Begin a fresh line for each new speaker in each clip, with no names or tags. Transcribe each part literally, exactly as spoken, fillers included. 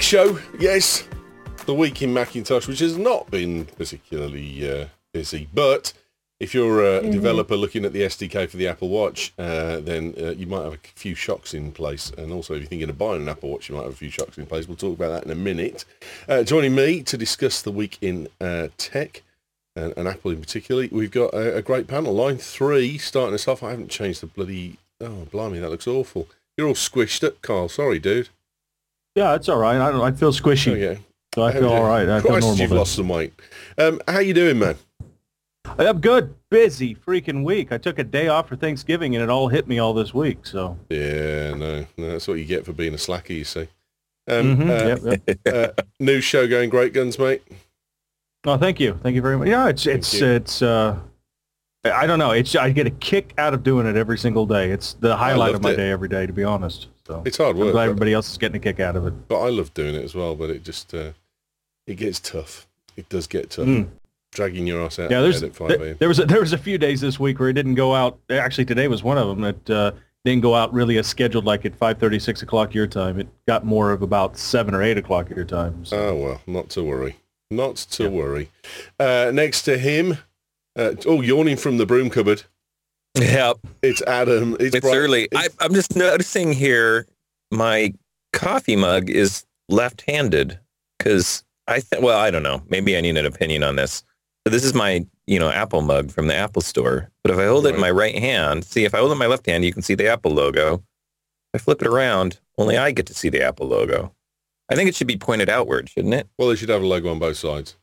show, yes. The week in Macintosh, which has not been particularly uh, busy, but if you're a mm-hmm. developer looking at the S D K for the Apple Watch, uh, then uh, you might have a few shocks in place. And also, if you're thinking of buying an Apple Watch, you might have a few shocks in place. We'll talk about that in a minute. Uh, joining me to discuss the week in uh, tech, and, and Apple in particular, we've got a, a great panel. Line three, starting us off. I haven't changed the bloody... Oh, blimey, that looks awful. You're all squished up, Carl. Sorry, dude.
Yeah, it's all right. I, don't, I feel squishy.
Okay.
So I feel all right. I feel
Christ,
normal.
You've
but...
lost some weight. Um, how you doing, man?
I'm good. Busy freaking week. I took a day off for Thanksgiving, and it all hit me all this week. So
yeah, no, no that's what you get for being a slacker, you see. Um,
mm-hmm.
uh,
yep, yep.
uh, new show going great guns, mate.
Oh, thank you, thank you very much. Yeah, it's
thank
it's
you.
it's. Uh, I don't know. It's I get a kick out of doing it every single day. It's the highlight of my
it.
day every day, to be honest. So
it's hard work.
I'm glad everybody else is getting a kick out of it.
But I love doing it as well. But it just uh, it gets tough. It does get tough.
Mm.
Dragging your ass out
yeah,
of bed at five a.m.
There, there was a, there was a few days this week where it didn't go out. Actually, today was one of them that uh, didn't go out really as scheduled, like at five thirty, six o'clock your time. It got more of about seven or eight o'clock your time. So.
Oh well, not to worry. Not to
yeah.
worry. Uh, next to him, uh, oh, yawning from the broom cupboard.
Yep.
It's Adam. It's,
it's
bright.
early.
It's...
I, I'm just noticing here my coffee mug is left-handed because I th- well, I don't know. Maybe I need an opinion on this. So this is my, you know, Apple mug from the Apple store. But if I hold
right.
it in my right hand, see, if I hold it in my left hand, you can see the Apple logo. If I flip it around, only I get to see the Apple logo. I think it should be pointed outward, shouldn't it?
Well, they should have a logo on both sides.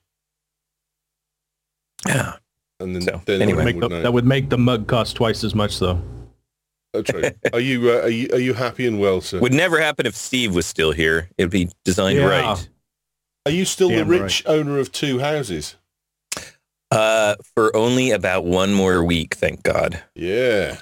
Yeah.
And then,
so,
then
anyway.
Would the, that would make the mug cost twice as much, though.
Oh, true. Are you, uh, are you are you happy and well, sir?
Would never happen if Steve was still here. It'd be designed
yeah.
right.
Are you still
Damn
the rich
right.
owner of two houses?
Uh, for only about one more week, thank God.
Yeah.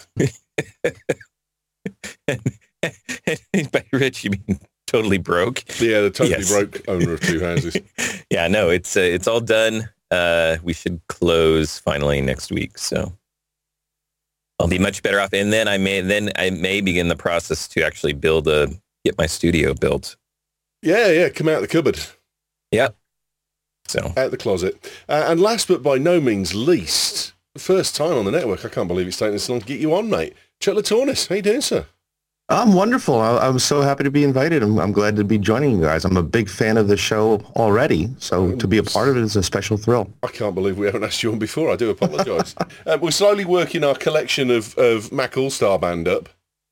By rich, you mean totally broke?
Yeah, the totally
yes.
broke owner of two houses.
Yeah, no, it's uh, it's all done. Uh, we should close finally next week, so I'll be much better off. And then I may then I may begin the process to actually build a get my studio built.
Yeah, yeah, come out of the cupboard.
Yep. So
out the closet. Uh, and last but by no means least, first time on the network. I can't believe it's taken this long to get you on, mate. Chuck Latornis, how you doing, sir?
I'm wonderful. I, I'm so happy to be invited. I'm, I'm glad to be joining you guys. I'm a big fan of the show already, so to be a part of it is a special thrill.
I can't believe we haven't asked you on before. I do apologise. uh, we're slowly working our collection of, of Mac All-Star Band up.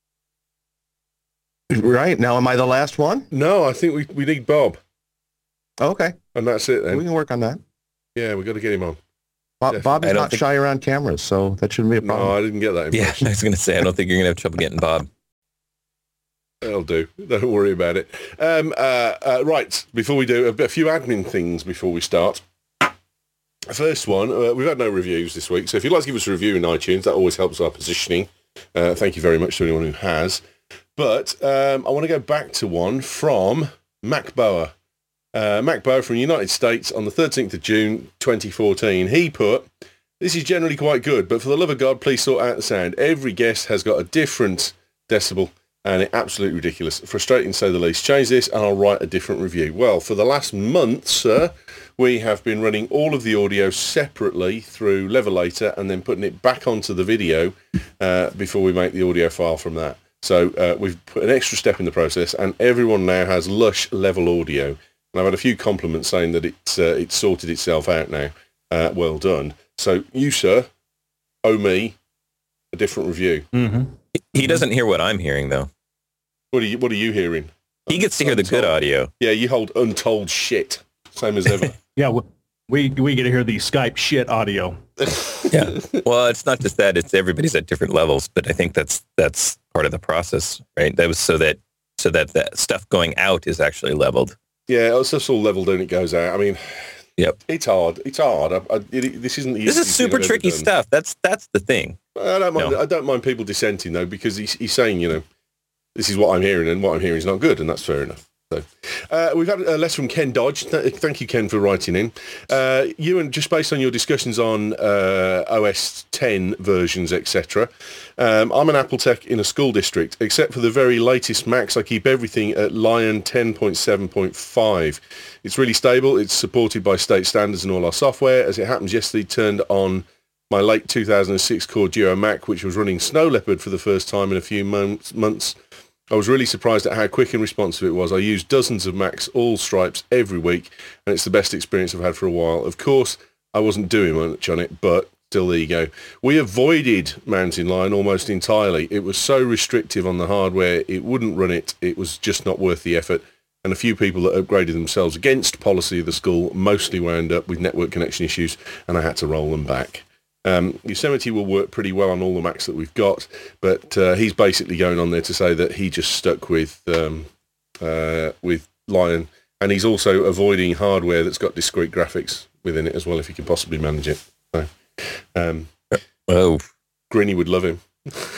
Right. Now, am I the last one?
No, I think we, we need Bob.
Okay.
And that's it then.
We can work on that.
Yeah, we've got to get him on.
Bob, Bob is not
think...
shy around cameras, so that shouldn't be a problem.
No, I didn't get that impression.
Yeah, I was going to say, I don't think you're going to have trouble getting Bob.
That'll do. Don't worry about it. Um, uh, uh, right, before we do, a, a few admin things before we start. First one, uh, we've had no reviews this week, so if you'd like to give us a review in iTunes, that always helps our positioning. Uh, thank you very much to anyone who has. But um, I want to go back to one from Mac Boa. Uh, Mac Boa from the United States on the thirteenth of June, twenty fourteen. He put, "This is generally quite good, but for the love of God, please sort out the sound. Every guest has got a different decibel, and it's absolutely ridiculous. Frustrating, to say the least. Change this, and I'll write a different review." Well, for the last month, sir, we have been running all of the audio separately through Levelator and then putting it back onto the video uh, before we make the audio file from that. So uh, we've put an extra step in the process, and everyone now has lush level audio. And I've had a few compliments saying that it's uh, it's sorted itself out now. Uh, well done. So you, sir, owe me a different review.
Mm-hmm.
He doesn't hear what I'm hearing, though.
What are you What are you hearing?
He gets to hear the good audio.
Yeah, you hold untold shit, same as ever.
Yeah, we we get to hear the Skype shit audio.
Yeah. Well, it's not just that; it's everybody's at different levels. But I think that's that's part of the process, right? That was so that so that the stuff going out is actually leveled.
Yeah, it's just all leveled and it goes out. I mean,
yep,
it's hard. It's hard. I, I, it, this isn't the
this is super tricky stuff. That's that's the thing.
I don't mind.
No.
I don't mind people dissenting though, because he's he's saying, you know, this is what I'm hearing, and what I'm hearing is not good, and that's fair enough. So, uh, we've had a letter from Ken Dodge. Th- thank you, Ken, for writing in. Uh, you and just based on your discussions on uh, O S ten versions, et cetera. Um, I'm an Apple tech in a school district. Except for the very latest Macs, I keep everything at Lion ten point seven point five. It's really stable. It's supported by state standards and all our software. As it happens, yesterday turned on my late two thousand six Core Duo Mac, which was running Snow Leopard for the first time in a few months. months. I was really surprised at how quick and responsive it was. I use dozens of Macs, all stripes, every week, and it's the best experience I've had for a while. Of course, I wasn't doing much on it, but still, there you go. We avoided Mountain Lion almost entirely. It was so restrictive on the hardware, it wouldn't run it. It was just not worth the effort. And a few people that upgraded themselves against policy of the school mostly wound up with network connection issues, and I had to roll them back. Um, Yosemite will work pretty well on all the Macs that we've got, but uh, he's basically going on there to say that he just stuck with um, uh, with Lion, and he's also avoiding hardware that's got discrete graphics within it as well, if he can possibly manage it. So, um,
oh,
Greeny would love him.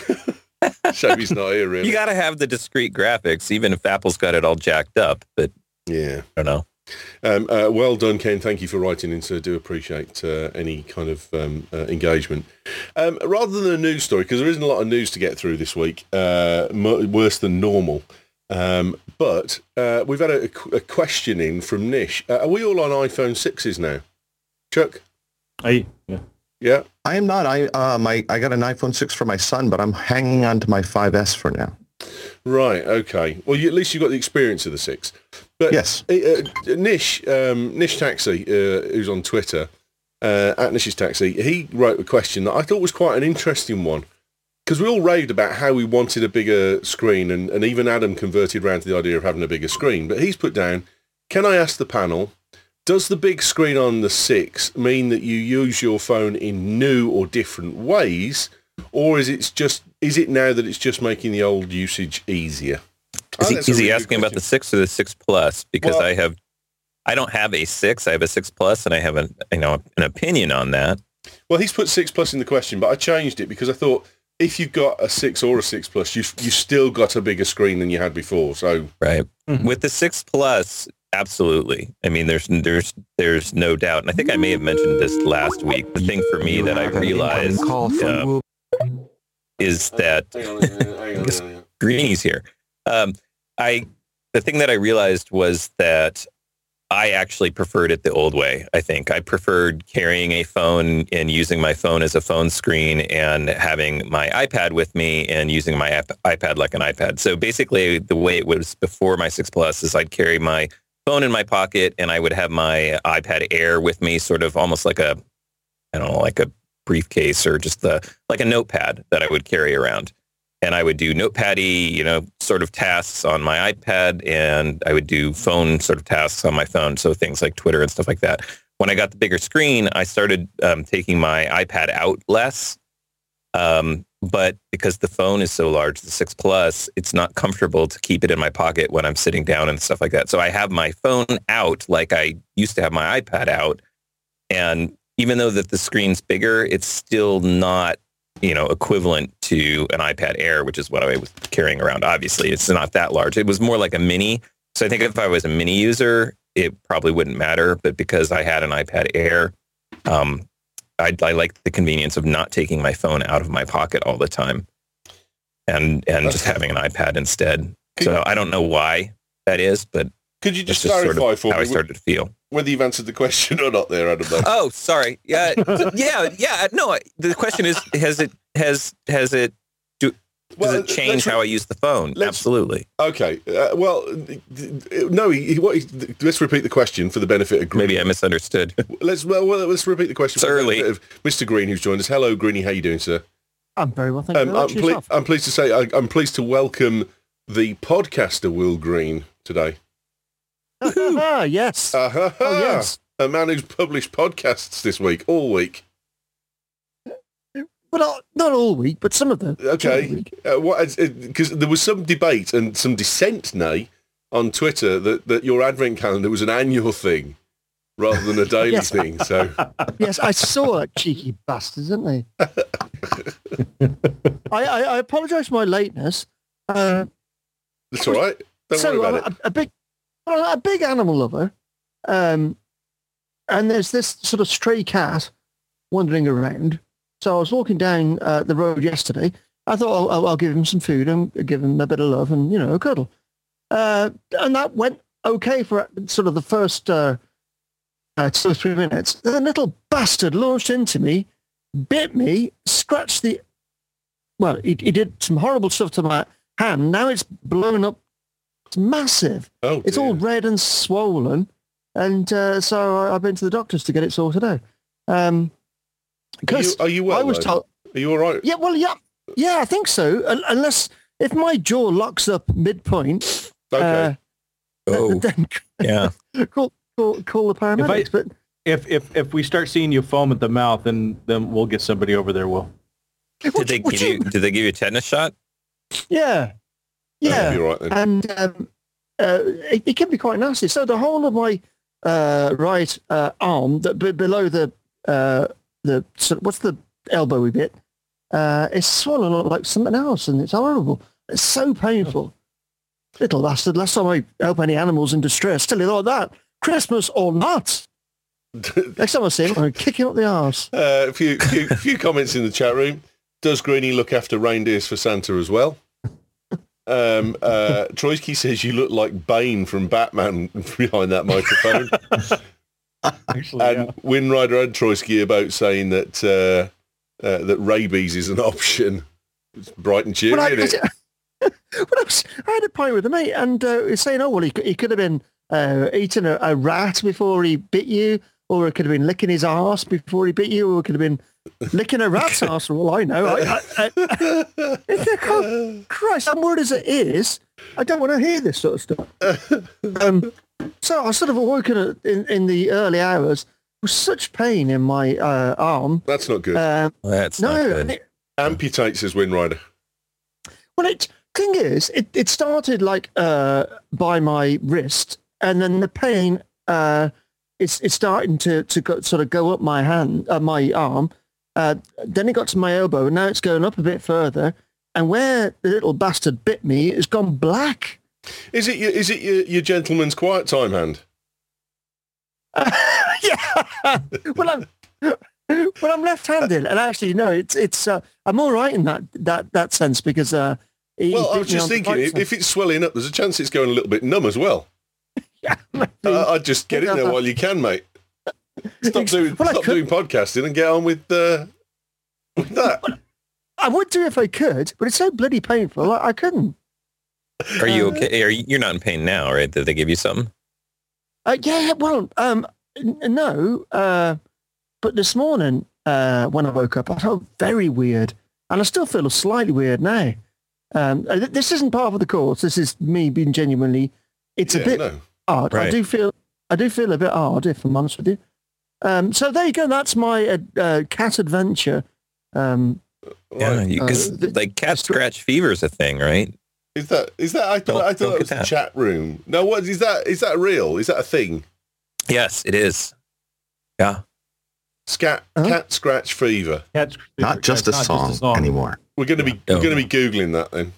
Shame he's not here, really.
You got to have the discrete graphics, even if Apple's got it all jacked up. But
yeah,
I don't know.
Um, uh, well done, Ken. Thank you for writing in, so I do appreciate uh, any kind of um, uh, engagement. Um, rather than a news story, because there isn't a lot of news to get through this week, uh, m- worse than normal, um, but uh, we've had a, a question in from Nish. Uh, are we all on iPhone sixes now? Chuck?
I, yeah.
Yeah?
I am not. I uh, my I got an iPhone six for my son, but I'm hanging on to my five S for now.
Right, okay. Well, you, at least you got the experience of the six. But
yes.
Uh, Nish, um, Nish Taxi, uh, who's on Twitter, uh, at Nish's Taxi, he wrote a question that I thought was quite an interesting one. Because we all raved about how we wanted a bigger screen, and, and even Adam converted around to the idea of having a bigger screen. But he's put down, can I ask the panel, does the big screen on the six mean that you use your phone in new or different ways? Or is it just is it now that it's just making the old usage easier?
Is he,
is
is he asking about the six or the six plus? Because
well,
I have, I don't have a six. I have a six plus, and I have an you know an opinion on that.
Well, he's put six plus in the question, but I changed it because I thought if you've got a six or a six plus, you you still got a bigger screen than you had before. So
right
Mm-hmm.
with the six plus, absolutely. I mean, there's there's there's no doubt, and I think I may have mentioned this last week. The thing for me that I realized uh, is that
hang on, hang on, hang on, hang on.
Greeny's here. Um, I the thing that I realized was that I actually preferred it the old way. I think I preferred carrying a phone and using my phone as a phone screen and having my iPad with me and using my ap- iPad like an iPad. So basically the way it was before my six plus is I'd carry my phone in my pocket and I would have my iPad Air with me, sort of almost like a, I don't know, like a briefcase or just the, like a notepad that I would carry around. And I would do notepad-y, you know, sort of tasks on my iPad, and I would do phone sort of tasks on my phone, so things like Twitter and stuff like that. When I got the bigger screen, I started um, taking my iPad out less, um, but because the phone is so large, the six plus, it's not comfortable to keep it in my pocket when I'm sitting down and stuff like that. So I have my phone out like I used to have my iPad out, and even though that the screen's bigger, it's still not, you know, equivalent to an iPad Air, which is what I was carrying around. Obviously, it's not that large. It was more like a mini. So I think if I was a mini user, it probably wouldn't matter. But because I had an iPad Air, um, I, I like the convenience of not taking my phone out of my pocket all the time and and just having an iPad instead. So I don't know why that is, but
could you just
that's just
clarify
sort of
for
how
me
I started to feel.
whether you've answered the question or not there, Adam? Though?
Oh, sorry. Yeah, yeah, yeah. No, the question is, has it has has it do,
Well,
does it change
let's-
how I use the phone?
let's-
Absolutely.
Okay. Uh, well, no. He, he, what he, let's repeat the question for the benefit of Green.
Maybe I misunderstood.
Let's well, well, let's repeat the question
It's
for the
early.
benefit of Mister Green, who's joined us. Hello, Greeny. How you doing, sir?
I'm very well, thank you
Um,
very
I'm,
much.
ple-
Yourself?
I'm pleased to say I, I'm pleased to welcome the podcaster Will Green today.
Ah, yes.
Uh-huh.
Oh, yes.
A man who's published podcasts this week, all week.
But not, not all week, but some of them. Some of the
Okay.
week.
Uh, what? Because there was some debate and some dissent, nay, on Twitter that, that your advent calendar was an annual thing rather than a daily
Yes.
thing. So
Yes, I saw that cheeky bastards, didn't they? I, I, I apologise for my lateness. Uh,
that's all right. Don't
so
worry
I'm
about it.
a, a bit well, I'm a big animal lover, um, and there's this sort of stray cat wandering around. So I was walking down uh, the road yesterday. I thought I'll, I'll, I'll give him some food and give him a bit of love and, you know, a cuddle. Uh, and that went okay for sort of the first uh, uh, two or three minutes. The little bastard launched into me, bit me, scratched the... Well, he, he did some horrible stuff to my hand. Now it's blown up. It's massive.
Oh,
it's
dear.
all red and swollen. And uh, so I, I've been to the doctors to get it sorted out. Um,
Are you, are you well,
I was
though?
told...
Are you all right?
Yeah, well, yeah. Yeah, I think so. Un- Unless... If my jaw locks up midpoint...
Okay.
Uh,
Oh,
then
yeah.
call, call, call the paramedics.
I-
but
If if if we start seeing you foam at the mouth, then then we'll get somebody over there. Will.
Did they
would
give you? Did they give you a tetanus shot?
Yeah. Yeah.
That'll be right then.
And um, uh, it, it can be quite nasty. So the whole of my uh, right uh, arm, that b- below the uh, the so what's the elbowy bit, uh, is swollen like something else, and it's horrible. It's so painful. Little bastard. Last time I help any animals in distress, tell you like that. Christmas or not. Next time I see him, I'm going to kick him up the arse.
Uh, a few, few, few comments in the chat room. Does Greenie look after reindeers for Santa as well? Um, uh, Troisky says you look like Bane from Batman behind that microphone.
Actually,
And
yeah.
Windrider and Troisky about saying that uh, uh, that rabies is an option. It's bright and cheery,
Well, I,
isn't it?
well, I, was, I had a pint with a mate, and uh, he's saying, "Oh, well, he, could- he could have been uh, eating a, a rat before he bit you, or it could have been licking his arse before he bit you, or it could have been licking a rat's arse, for all I know." I, I, I, it's like, oh, Christ, I'm worried as it is. I don't want to hear this sort of stuff. Um, so I sort of awoken in, in the early hours with such pain in my uh, arm.
That's not good.
Um,
Well, that's
no,
not good.
and it,
Amputate, says Windrider.
well, it thing is, it, it started like uh, by my wrist, and then the pain uh, it's it's starting to to go, sort of go up my hand, uh, my arm. Uh, then it got to my elbow, and now it's going up a bit further. And where the little bastard bit me, it's gone black.
Is it your, is it your, your gentleman's quiet time hand?
Yeah. Well, I'm well, I'm left-handed, and actually, no, it's it's. Uh, I'm all right in that that that sense because. Uh, he,
Well,
he
I was
bit me
just
on the
thinking,
right
if,
side.
if it's swelling up, there's a chance it's going a little bit numb as well.
Yeah, maybe.
Uh, I'd just get in there while you can, mate. Stop doing,
Well, I
stop
could-
doing podcasting and get on with, uh, with that.
I would do if I could, but it's so bloody painful. I, I couldn't.
Are you
Uh,
okay? Are you, you're not in pain now, right? Did they give you something?
Uh, yeah, well, um, n- no, uh, but this morning uh, when I woke up, I felt very weird, and I still feel slightly weird now. Um, uh, th- this isn't part of the course. This is me being genuinely. It's
Yeah,
a bit
no.
odd. I
Right.
do feel. I do feel a bit odd, if I'm honest with you. Um, so there you go. That's my uh, uh, cat adventure. Um,
Yeah,
Right.
because
Uh,
like cat scratch fever is a thing, right?
Is that is that? I thought
Don't-
I thought
don't
it
get
was a
that.
chat room. No, what is that? Is that real? Is that a thing?
Yes, it is. Yeah.
Scat
Huh?
cat scratch fever.
Cats-
Not just a
it's
song anymore.
We're going to be
Yeah.
we're going to be googling that then.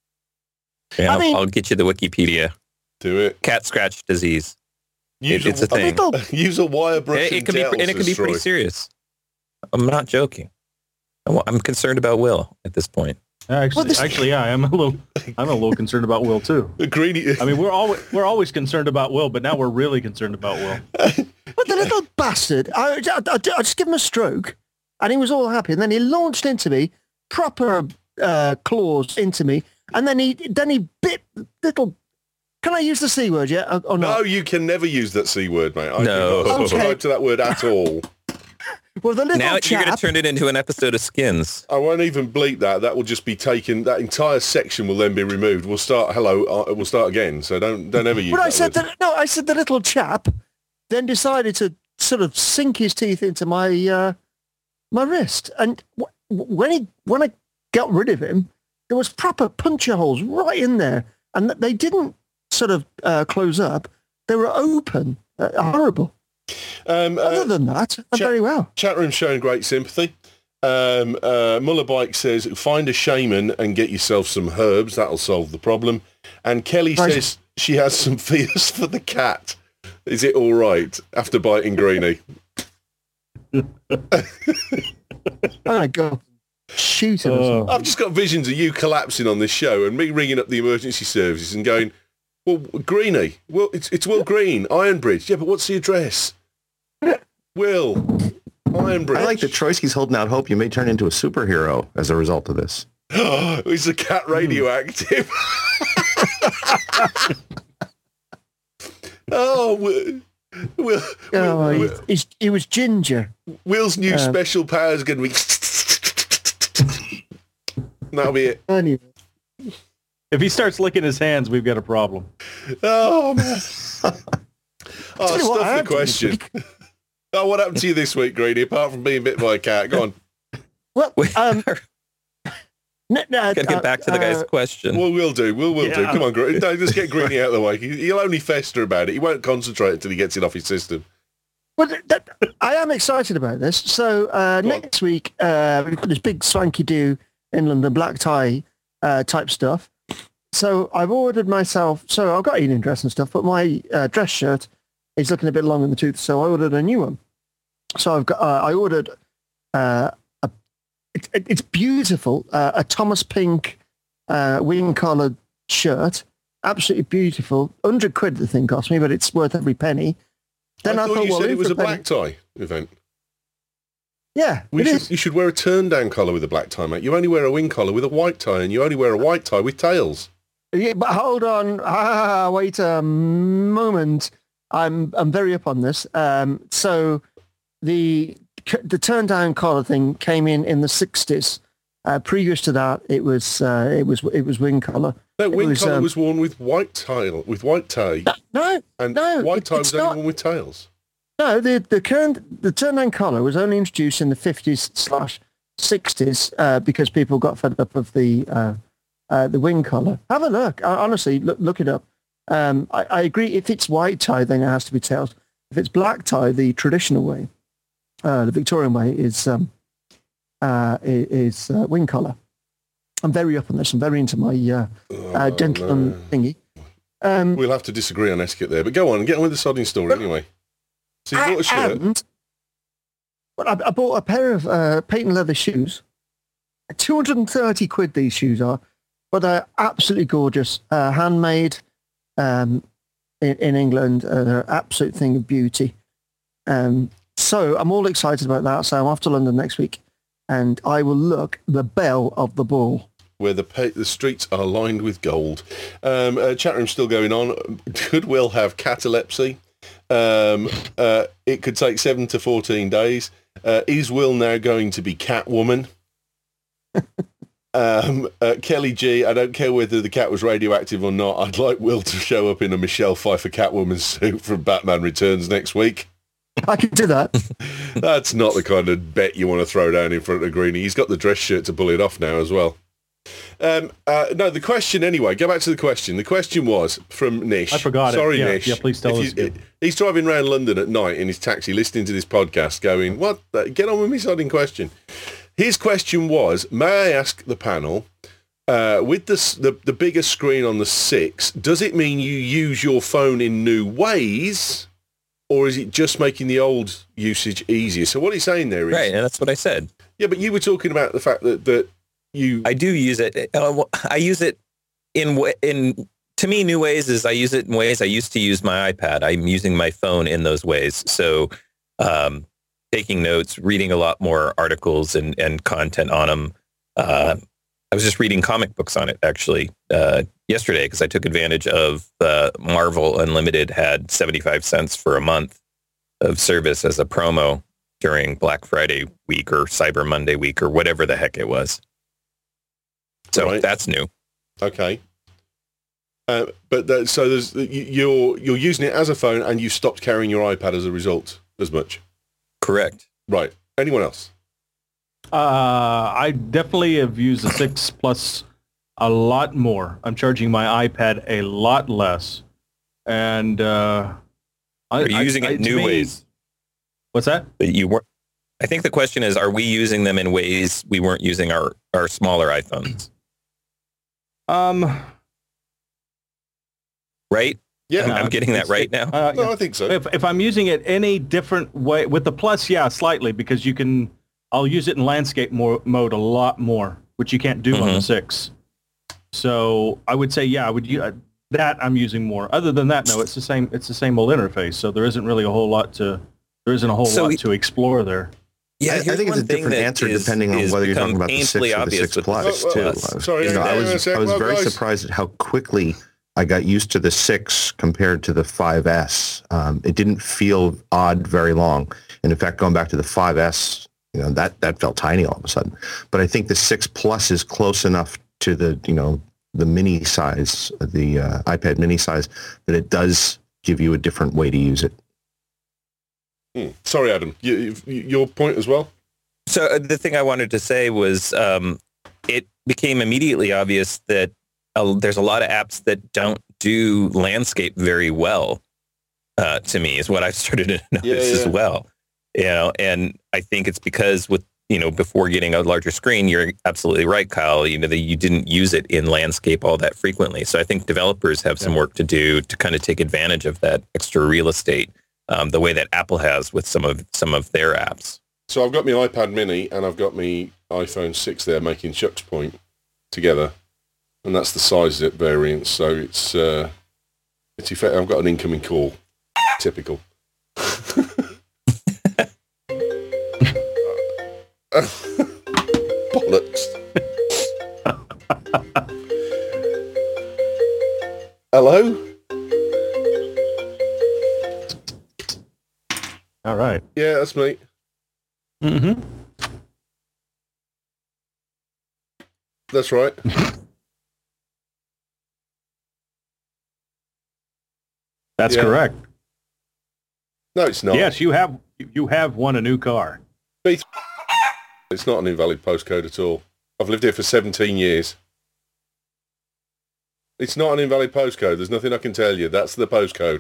Yeah,
I
I'll-
mean-
I'll get you the Wikipedia.
Do it.
Cat scratch disease.
Use
It- it's a
a,
thing.
little,
use a wire brush.
It, it
and
can be,
gel,
and it can
says
be pretty
Troy.
serious. I'm not joking. I'm I'm concerned about Will at this point.
Actually,
Well, this-
actually, yeah, I'm a little, I'm a little concerned about Will too.
Greenie.
I mean, we're always we're always concerned about Will, but now we're really concerned about Will.
but the little bastard, I, I, I, I just give him a stroke, and he was all happy, and then he launched into me, proper uh, claws into me, and then he then he bit little. Can I use the c word yet? Or, or
No,
not?
you can never use that c word, mate. I
No.
do not
Okay.
subscribe to that word at all.
Well, the little
Now you're
chap.
going to turn it into an episode of Skins.
I won't even bleep that. That will just be taken. That entire section will then be removed. We'll start. Hello. Uh, we'll start again. So don't don't ever use
But I
that
said
word.
that no, I said the little chap then decided to sort of sink his teeth into my uh, my wrist, and w- when he when I got rid of him, there was proper puncture holes right in there, and they didn't sort of uh, close up; they were open. Uh, horrible.
Um,
Other
uh,
than that, I'm
Chat-
very well.
chat room showing great sympathy. Um, uh, Muller Bike says, find a shaman and get yourself some herbs. That'll solve the problem. And Kelly
Right.
says, she has some fears for the cat. Is it all right after biting Greenie?
I go shoot it or
Oh.
something.
I've just got visions of you collapsing on this show and me ringing up the emergency services and going, well, Greenie, well, it's, it's Will Green, Ironbridge. Yeah, but what's the address? Will, Ironbridge.
I like that Troitsky's holding out hope you may turn into a superhero as a result of this.
Is the cat radioactive? oh, Will, Will,
Oh,
Will,
he,
Will,
he's, he was ginger.
Will's new
Um,
special power is going to be... That'll be it.
Anyway.
If he starts licking his hands, we've got a problem.
Oh, man. Oh,
Tell you what I
stuff the
have done this
question.
week.
Oh, what happened to you this week, Greenie, apart from being bit by a cat? Go on.
Well, um, n- no,
Gotta get
uh,
back to the guy's
uh,
question.
Well, we'll do. We'll, we'll do.
Yeah.
Come on, Greenie. No, just get Greenie out of the way. He- He'll only fester about it. He won't concentrate until he gets it off his system.
Well, th- that, I am excited about this. So uh,
Go on.
next week, uh, we've got this big swanky do in London, black tie uh, type stuff. So I've ordered myself, so I've got evening dress and stuff, but my uh, dress shirt is looking a bit long in the tooth, so I ordered a new one. So I've got, uh, I ordered, uh, a, it, it, it's beautiful, uh, a Thomas Pink uh, wing-collared shirt. Absolutely beautiful. one hundred quid the thing cost me, but it's worth every penny. Then
I,
I,
thought
thought,
you
well,
said
in
it was
for
a
penny-
black tie event.
Yeah,
We
it
should,
is.
you should wear a turn-down collar with a black tie, mate. You only wear a wing collar with a white tie, and you only wear a white tie with tails.
Yeah, but hold on. Ah, wait a moment. I'm I'm very up on this. Um, so the the turn down collar thing came in in the sixties. Uh, previous to that, it was uh, it was it was wing collar.
No,
It
wing
was,
collar
um,
was worn with white tie, with white tie,
No,
and
no,
white
it-
tie
it's
was only
not.
worn with tails.
no. The the current the turn down collar was only introduced in the fifties slash sixties uh, because people got fed up of the uh, uh, the wing collar. Have a look. Uh, honestly, look look it up. Um, I, I agree. If it's white tie, then it has to be tails. If it's black tie, the traditional way, uh, the Victorian way, is um, uh, i- is uh, wing collar. I'm very up on this. I'm very into my uh, uh,
Oh,
gentleman
no.
thingy. Um,
We'll have to disagree on etiquette there, but go on, get on with the sodding story anyway. So you bought a shirt.
and well, I, I bought a pair of uh, patent leather shoes. two hundred thirty quid these shoes are, but they're absolutely gorgeous. Uh, handmade um, in, in England. Uh, they're an absolute thing of beauty. Um, so I'm all excited about that. So I'm off to London next week, and I will look the belle of the ball.
Where the pa- the streets are lined with gold. Um, uh, chat room's still going on. Could Will have catalepsy? Um, uh, it could take seven to fourteen days. Uh, is Will now going to be Catwoman? um, uh, Kelly G, I don't care whether the cat was radioactive or not. I'd like Will to show up in a Michelle Pfeiffer Catwoman suit from Batman Returns next week.
I can do that.
That's not the kind of bet you want to throw down in front of Greenie. He's got the dress shirt to pull it off now as well. Um, uh, no, the question anyway, go back to the question. The question was from Nish.
I forgot it.
Sorry,
Yeah,
Nish.
yeah, please tell
If
us
you-
again.
He's driving around London at night in his taxi listening to this podcast going, what? the- Get on with me sodding question. His question was, may I ask the panel, uh, with the, s- the, the bigger screen on the six, does it mean you use your phone in new ways, or is it just making the old usage easier? So what he's saying there is...
Right, and that's what I said.
Yeah, but you were talking about the fact that, that you...
I do use it. Uh, well, I use it in wa- in to me, new ways is I use it in ways I used to use my iPad. I'm using my phone in those ways. So um, taking notes, reading a lot more articles and, and content on them. Uh, I was just reading comic books on it actually uh, yesterday because I took advantage of uh, Marvel Unlimited had seventy-five cents for a month of service as a promo during Black Friday week or Cyber Monday week or whatever the heck it was. So
Right.
that's new.
Okay. Uh, but that, so there's you- you're you're using it as a phone, and you stopped carrying your iPad as a result as much.
Correct.
Right. Anyone else?
Uh, I definitely have used the six Plus a lot more. I'm charging my iPad a lot less, and uh, I,
Are you
I-
using
I-
it
to
new
me-
ways?
What's that?
That you weren't. I think the question is, are we using them in ways we weren't using our, our smaller iPhones?
Um,
right?
Yeah.
I'm, I'm getting that right now.
Uh,
No, I think so.
If, if I'm using it any different way, with the plus, yeah, slightly, because you can, I'll use it in landscape more, mode a lot more, which you can't do mm-hmm. on the six. So I would say, yeah, I would uh, that I'm using more. Other than that, no, it's the same. It's the same old interface. So there isn't really a whole lot to, there isn't a whole
so
lot
we,
to explore there.
Yeah,
I, I think it's a different answer
is,
depending on whether you're talking about the six or the six plus,
well,
too.
well, sorry,
you know, I was, I was
well,
very
guys.
surprised at how quickly I got used to the six compared to the five S. Um, it didn't feel odd very long. And in fact, going back to the five S, you know, that, that felt tiny all of a sudden. But I think the six plus is close enough to the, you know, the mini size, the uh, iPad mini size, that it does give you a different way to use it.
Hmm. Sorry, Adam, you, you, your point as well?
So uh, the thing I wanted to say was um, it became immediately obvious that uh, there's a lot of apps that don't do landscape very well, uh, to me, is what I've started to notice
yeah, yeah.
as well. You know, and I think it's because with, you know, before getting a larger screen, you're absolutely right, Kyle, you know, that you didn't use it in landscape all that frequently. So I think developers have some work to do to kind of take advantage of that extra real estate, um, the way that Apple has with some of some of their apps.
So I've got my iPad mini and I've got my iPhone six there making Chuck's point together. And that's the size variance. So it's, uh, it's effective. I've got an incoming call. Typical. Bollocks. Hello?
All right.
Yeah, that's me.
Mm-hmm.
That's right.
That's
Yeah.
correct.
No, it's not.
Yes, you have you have won a new car.
It's not an invalid postcode at all. I've lived here for seventeen years. It's not an invalid postcode. There's nothing I can tell you. That's the postcode.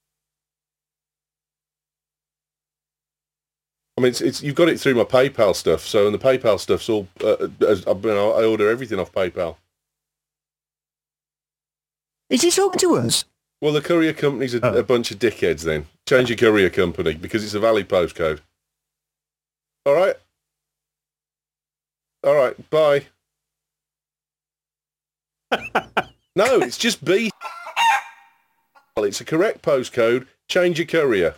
I mean, it's, it's you've got it through my PayPal stuff. So, and the PayPal stuff's all. Uh, as, I, mean, I order everything off PayPal.
Is he talking to us?
Well, the courier company's a,
Oh.
a bunch of dickheads. Then change your courier company because it's a valid postcode. All right. All right. Bye. No, it's just B. Well, it's a correct postcode. Change your courier.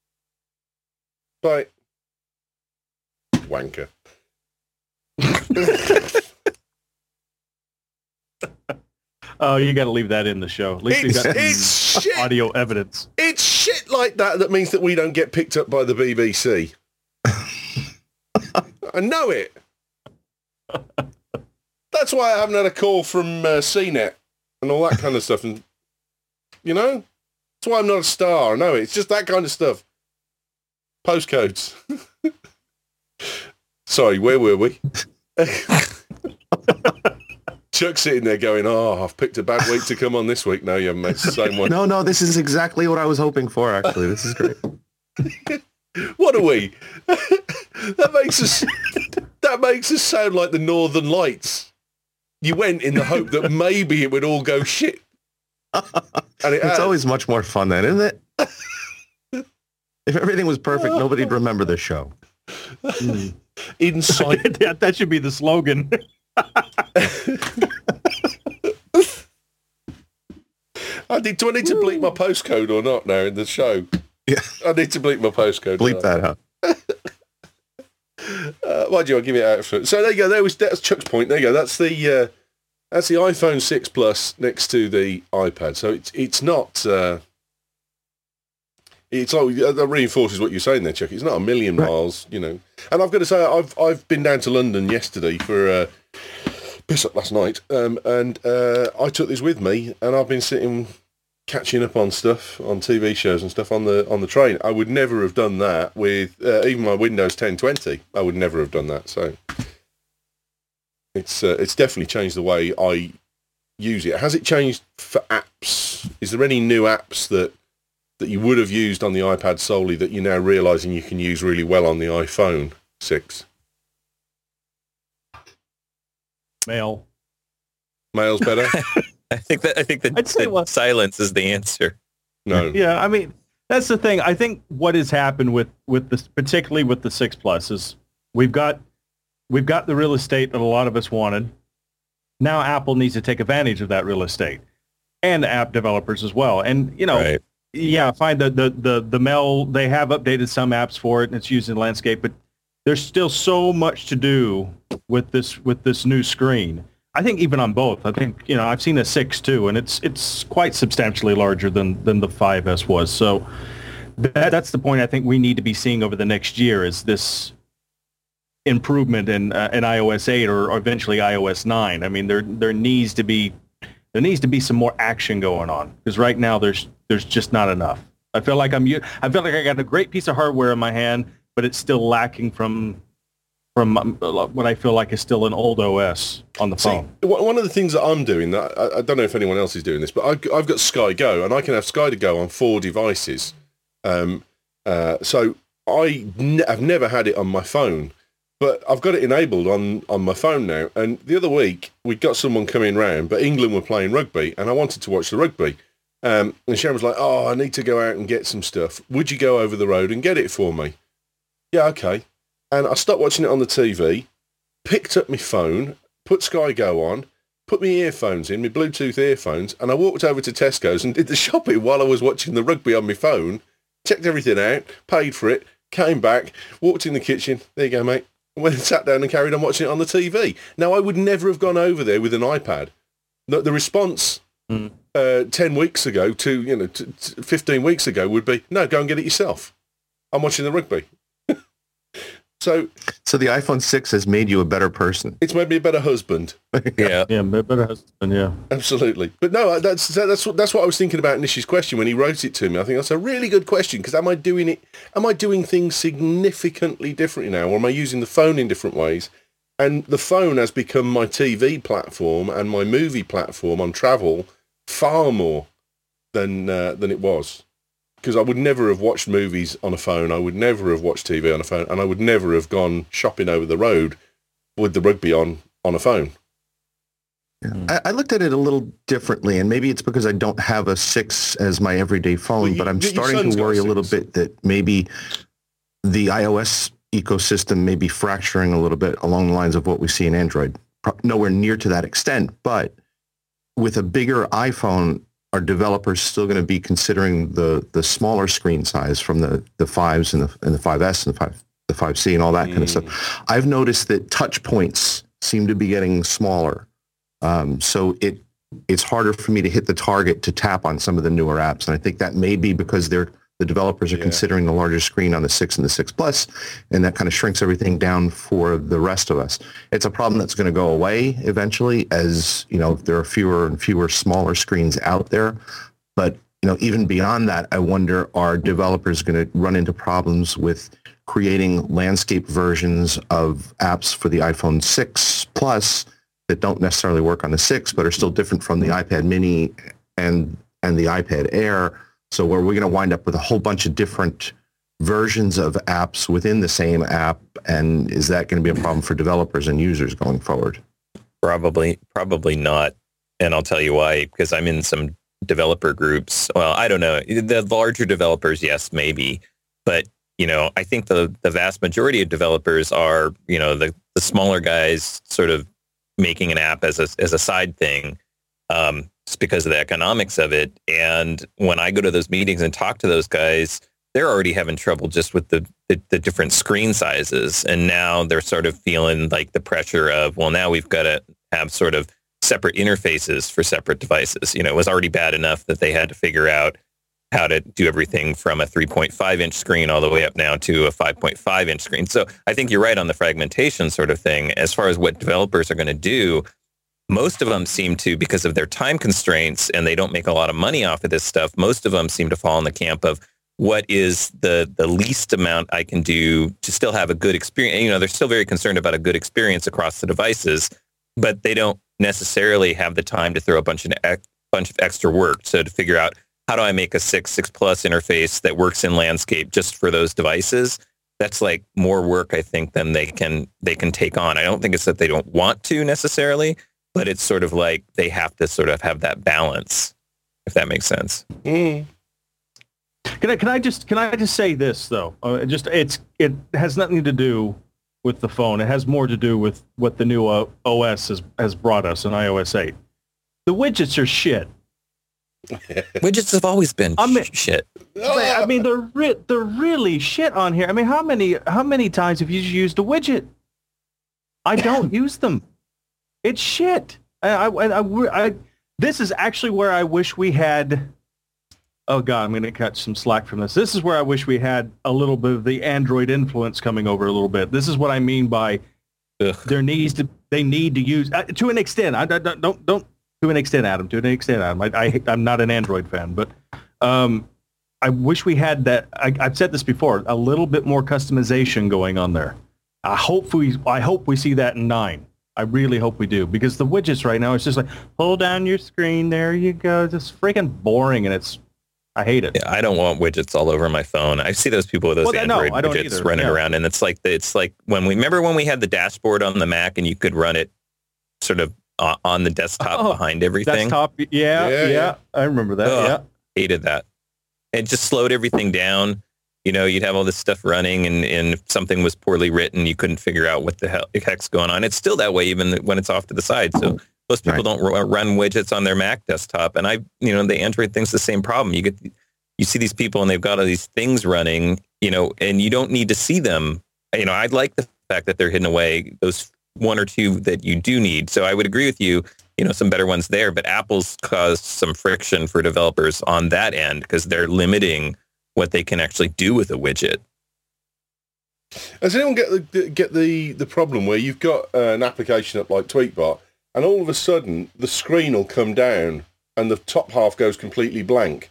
Bye. Wanker.
Oh, you got to leave that in the show. At least we
It's,
got
it's
some
shit.
audio evidence.
It's shit like that that means that we don't get picked up by the B B C. I know it. That's why I haven't had a call from uh, C net and all that kind of stuff. And you know, that's why I'm not a star. I know it. It's just that kind of stuff. Postcodes. Sorry, where were we? Chuck's sitting there going, oh, I've picked a bad week to come on this week. No, you haven't, mate. It's the same one.
No, no, this is exactly what I was hoping for, actually. This is great.
What are we? that makes us that makes us sound like the Northern Lights. You went in the hope that maybe it would all go shit. And it
It's
has.
always much more fun then, isn't it? If everything was perfect, nobody'd remember the show.
Mm. Inside.
that, that should be the slogan.
I need, do I need to bleep my postcode or not now in the show?
Yeah.
I need to bleep my postcode.
Bleep that out.
Uh, why do you give it out? For? So there you go. There was that's Chuck's point. There you go. That's the uh, that's the iPhone six Plus next to the iPad. So it's it's not. Uh, it's like that reinforces what you're saying there, Chuck. It's not a million
Right.
miles, you know. And I've got to say, I've I've been down to London yesterday for uh, piss up last night, um, and uh, I took this with me, and I've been sitting catching up on stuff on T V shows and stuff on the on the train. I would never have done that with uh, even my Windows ten twenty. I would never have done that. So it's uh, it's definitely changed the way I use it. Has it changed for apps? Is there any new apps that that you would have used on the iPad solely that you're now realising you can use really well on the iPhone six?
Mail.
Mail's better.
I think that I think that,
I'd say
that
what-
silence is the answer.
No.
Yeah, I mean, that's the thing. I think what has happened with with this, particularly with the six Plus, is we've got we've got the real estate that a lot of us wanted. Now Apple needs to take advantage of that real estate, and app developers as well. And you know,
Right.
yeah, fine. The the the the Mail, they have updated some apps for it, and it's used in landscape, but there's still so much to do with this with this new screen. I think even on both. I think, you know, I've seen a six too, and it's it's quite substantially larger than than the five S was. So that, that's the point I think we need to be seeing over the next year, is this improvement in uh, in iOS eight or, or eventually iOS nine. I mean, there there needs to be there needs to be some more action going on, because right now there's there's just not enough. I feel like I'm u- I feel like I got a great piece of hardware in my hand, but it's still lacking from from um, what I feel like is still an old O S on the
See,
phone.
one one of the things that I'm doing, that I, I don't know if anyone else is doing this, but I've, I've got Sky Go, and I can have Sky to Go on four devices. Um, uh, so I ne- I've never had it on my phone, but I've got it enabled on, on my phone now. And the other week, we got someone coming round, but England were playing rugby, and I wanted to watch the rugby. Um, and Sharon was like, oh, I need to go out and get some stuff. Would you go over the road and get it for me? Yeah, okay. And I stopped watching it on the T V, picked up my phone, put Sky Go on, put my earphones in, my Bluetooth earphones, and I walked over to Tesco's and did the shopping while I was watching the rugby on my phone, checked everything out, paid for it, came back, walked in the kitchen. There you go, mate. Went and sat down and carried on watching it on the T V. Now, I would never have gone over there with an iPad. The, the response
Mm.
uh, ten weeks ago to, you know, t- t- fifteen weeks ago would be, no, go and get it yourself. I'm watching the rugby. So
So the iPhone six has made you a better person.
it's made me a better husband.
Yeah.
Yeah, but better husband, yeah.
Absolutely. But no, that's that's what that's what I was thinking about Nish's question when he wrote it to me. I think that's a really good question, because am I doing it am I doing things significantly differently now, or am I using the phone in different ways? And the phone has become my T V platform and my movie platform on travel far more than uh, than it was. Because I would never have watched movies on a phone, I would never have watched T V on a phone, and I would never have gone shopping over the road with the rugby on on a phone.
I, I looked at it a little differently, and maybe it's because I don't have a six as my everyday phone,
Well, you-
but I'm
your
starting
son's
to
got a
worry a little
six.
bit that maybe the iOS ecosystem may be fracturing a little bit along the lines of what we see in Android. Pro- Nowhere near to that extent, but with a bigger iPhone, are developers still going to be considering the the smaller screen size from the the fives and the and the five S and the five the five C and all that kind of stuff? I've noticed that touch points seem to be getting smaller, um, so it it's harder for me to hit the target to tap on some of the newer apps, and I think that may be because they're the developers are
Yeah.
considering the larger screen on the six and the six Plus, and that kind of shrinks everything down for the rest of us. It's a problem that's going to go away eventually, as you know, there are fewer and fewer smaller screens out there. But you know, even beyond that, I wonder, are developers going to run into problems with creating landscape versions of apps for the iPhone six Plus that don't necessarily work on the six, but are still different from the iPad Mini and and the iPad Air? So where we're going to wind up with a whole bunch of different versions of apps within the same app, and is that going to be a problem for developers and users going forward?
Probably, probably not. And I'll tell you why, because I'm in some developer groups. Well, I don't know. The larger developers, yes, maybe. But, you know, I think the, the vast majority of developers are, you know, the, the smaller guys sort of making an app as a, as a side thing. Um, just because of the economics of it. And when I go to those meetings and talk to those guys, they're already having trouble just with the, the, the different screen sizes. And now they're sort of feeling like the pressure of, well, now we've got to have sort of separate interfaces for separate devices. You know, it was already bad enough that they had to figure out how to do everything from a three point five inch screen all the way up now to a five point five inch screen. So I think you're right on the fragmentation sort of thing. As far as what developers are going to do, most of them seem to, because of their time constraints and they don't make a lot of money off of this stuff, most of them seem to fall in the camp of what is the the least amount I can do to still have a good experience. You know, they're still very concerned about a good experience across the devices, but they don't necessarily have the time to throw a bunch of ex- bunch of extra work. So to figure out, how do I make a six, six plus interface that works in landscape just for those devices? That's like more work, I think, than they can they can take on. I don't think it's that they don't want to necessarily. but it's sort of like they have to sort of have that balance, if that makes sense.
Mm.
Can I can I just can I just say this though? Uh, just it's it has nothing to do with the phone. It has more to do with what the new uh, O S has has brought us in i O S eight. The widgets are shit.
Widgets have always been
I mean,
shit.
They, I mean, they're re- they're really shit on here. I mean, how many how many times have you used a widget? I don't use them. It's shit. I, I, I, I, I this is actually where I wish we had. Oh God, I'm going to cut some slack from this. This is where I wish we had a little bit of the Android influence coming over a little bit. This is what I mean by
Ugh.
there needs to they need to use uh, to an extent. I, I don't don't don't to an extent, Adam. To an extent, Adam. I, I I'm not an Android fan, but um, I wish we had that. I, I've said this before. A little bit more customization going on there. I hope we I hope we see that in nine. I really hope we do, because the widgets right now, it's just like, pull down your screen, there you go. Just freaking boring, and it's, I hate it.
Yeah, I don't want widgets all over my phone. I see those people with those
well, no,
Android
I don't
widgets
either.
running
yeah.
around, and it's like it's like when we remember when we had the dashboard on the Mac and you could run it sort of uh, on the desktop
oh,
behind everything.
Desktop, yeah,
Yeah,
yeah,
yeah.
I remember that.
Ugh,
yeah,
hated that. It just slowed everything down. You know, you'd have all this stuff running, and, and if something was poorly written, you couldn't figure out what the hell, heck's going on. It's still that way even when it's off to the side. So most people
Right.
don't r- run widgets on their Mac desktop. And I, you know, the Android thing's the same problem. You get, you see these people and they've got all these things running, you know, and you don't need to see them. You know, I like the fact that they're hidden away, those one or two that you do need. So I would agree with you, you know, some better ones there, but Apple's caused some friction for developers on that end because they're limiting what they can actually do with a widget.
Does anyone get the get the, the problem where you've got uh, an application up like Tweetbot, and all of a sudden the screen will come down and the top half goes completely blank?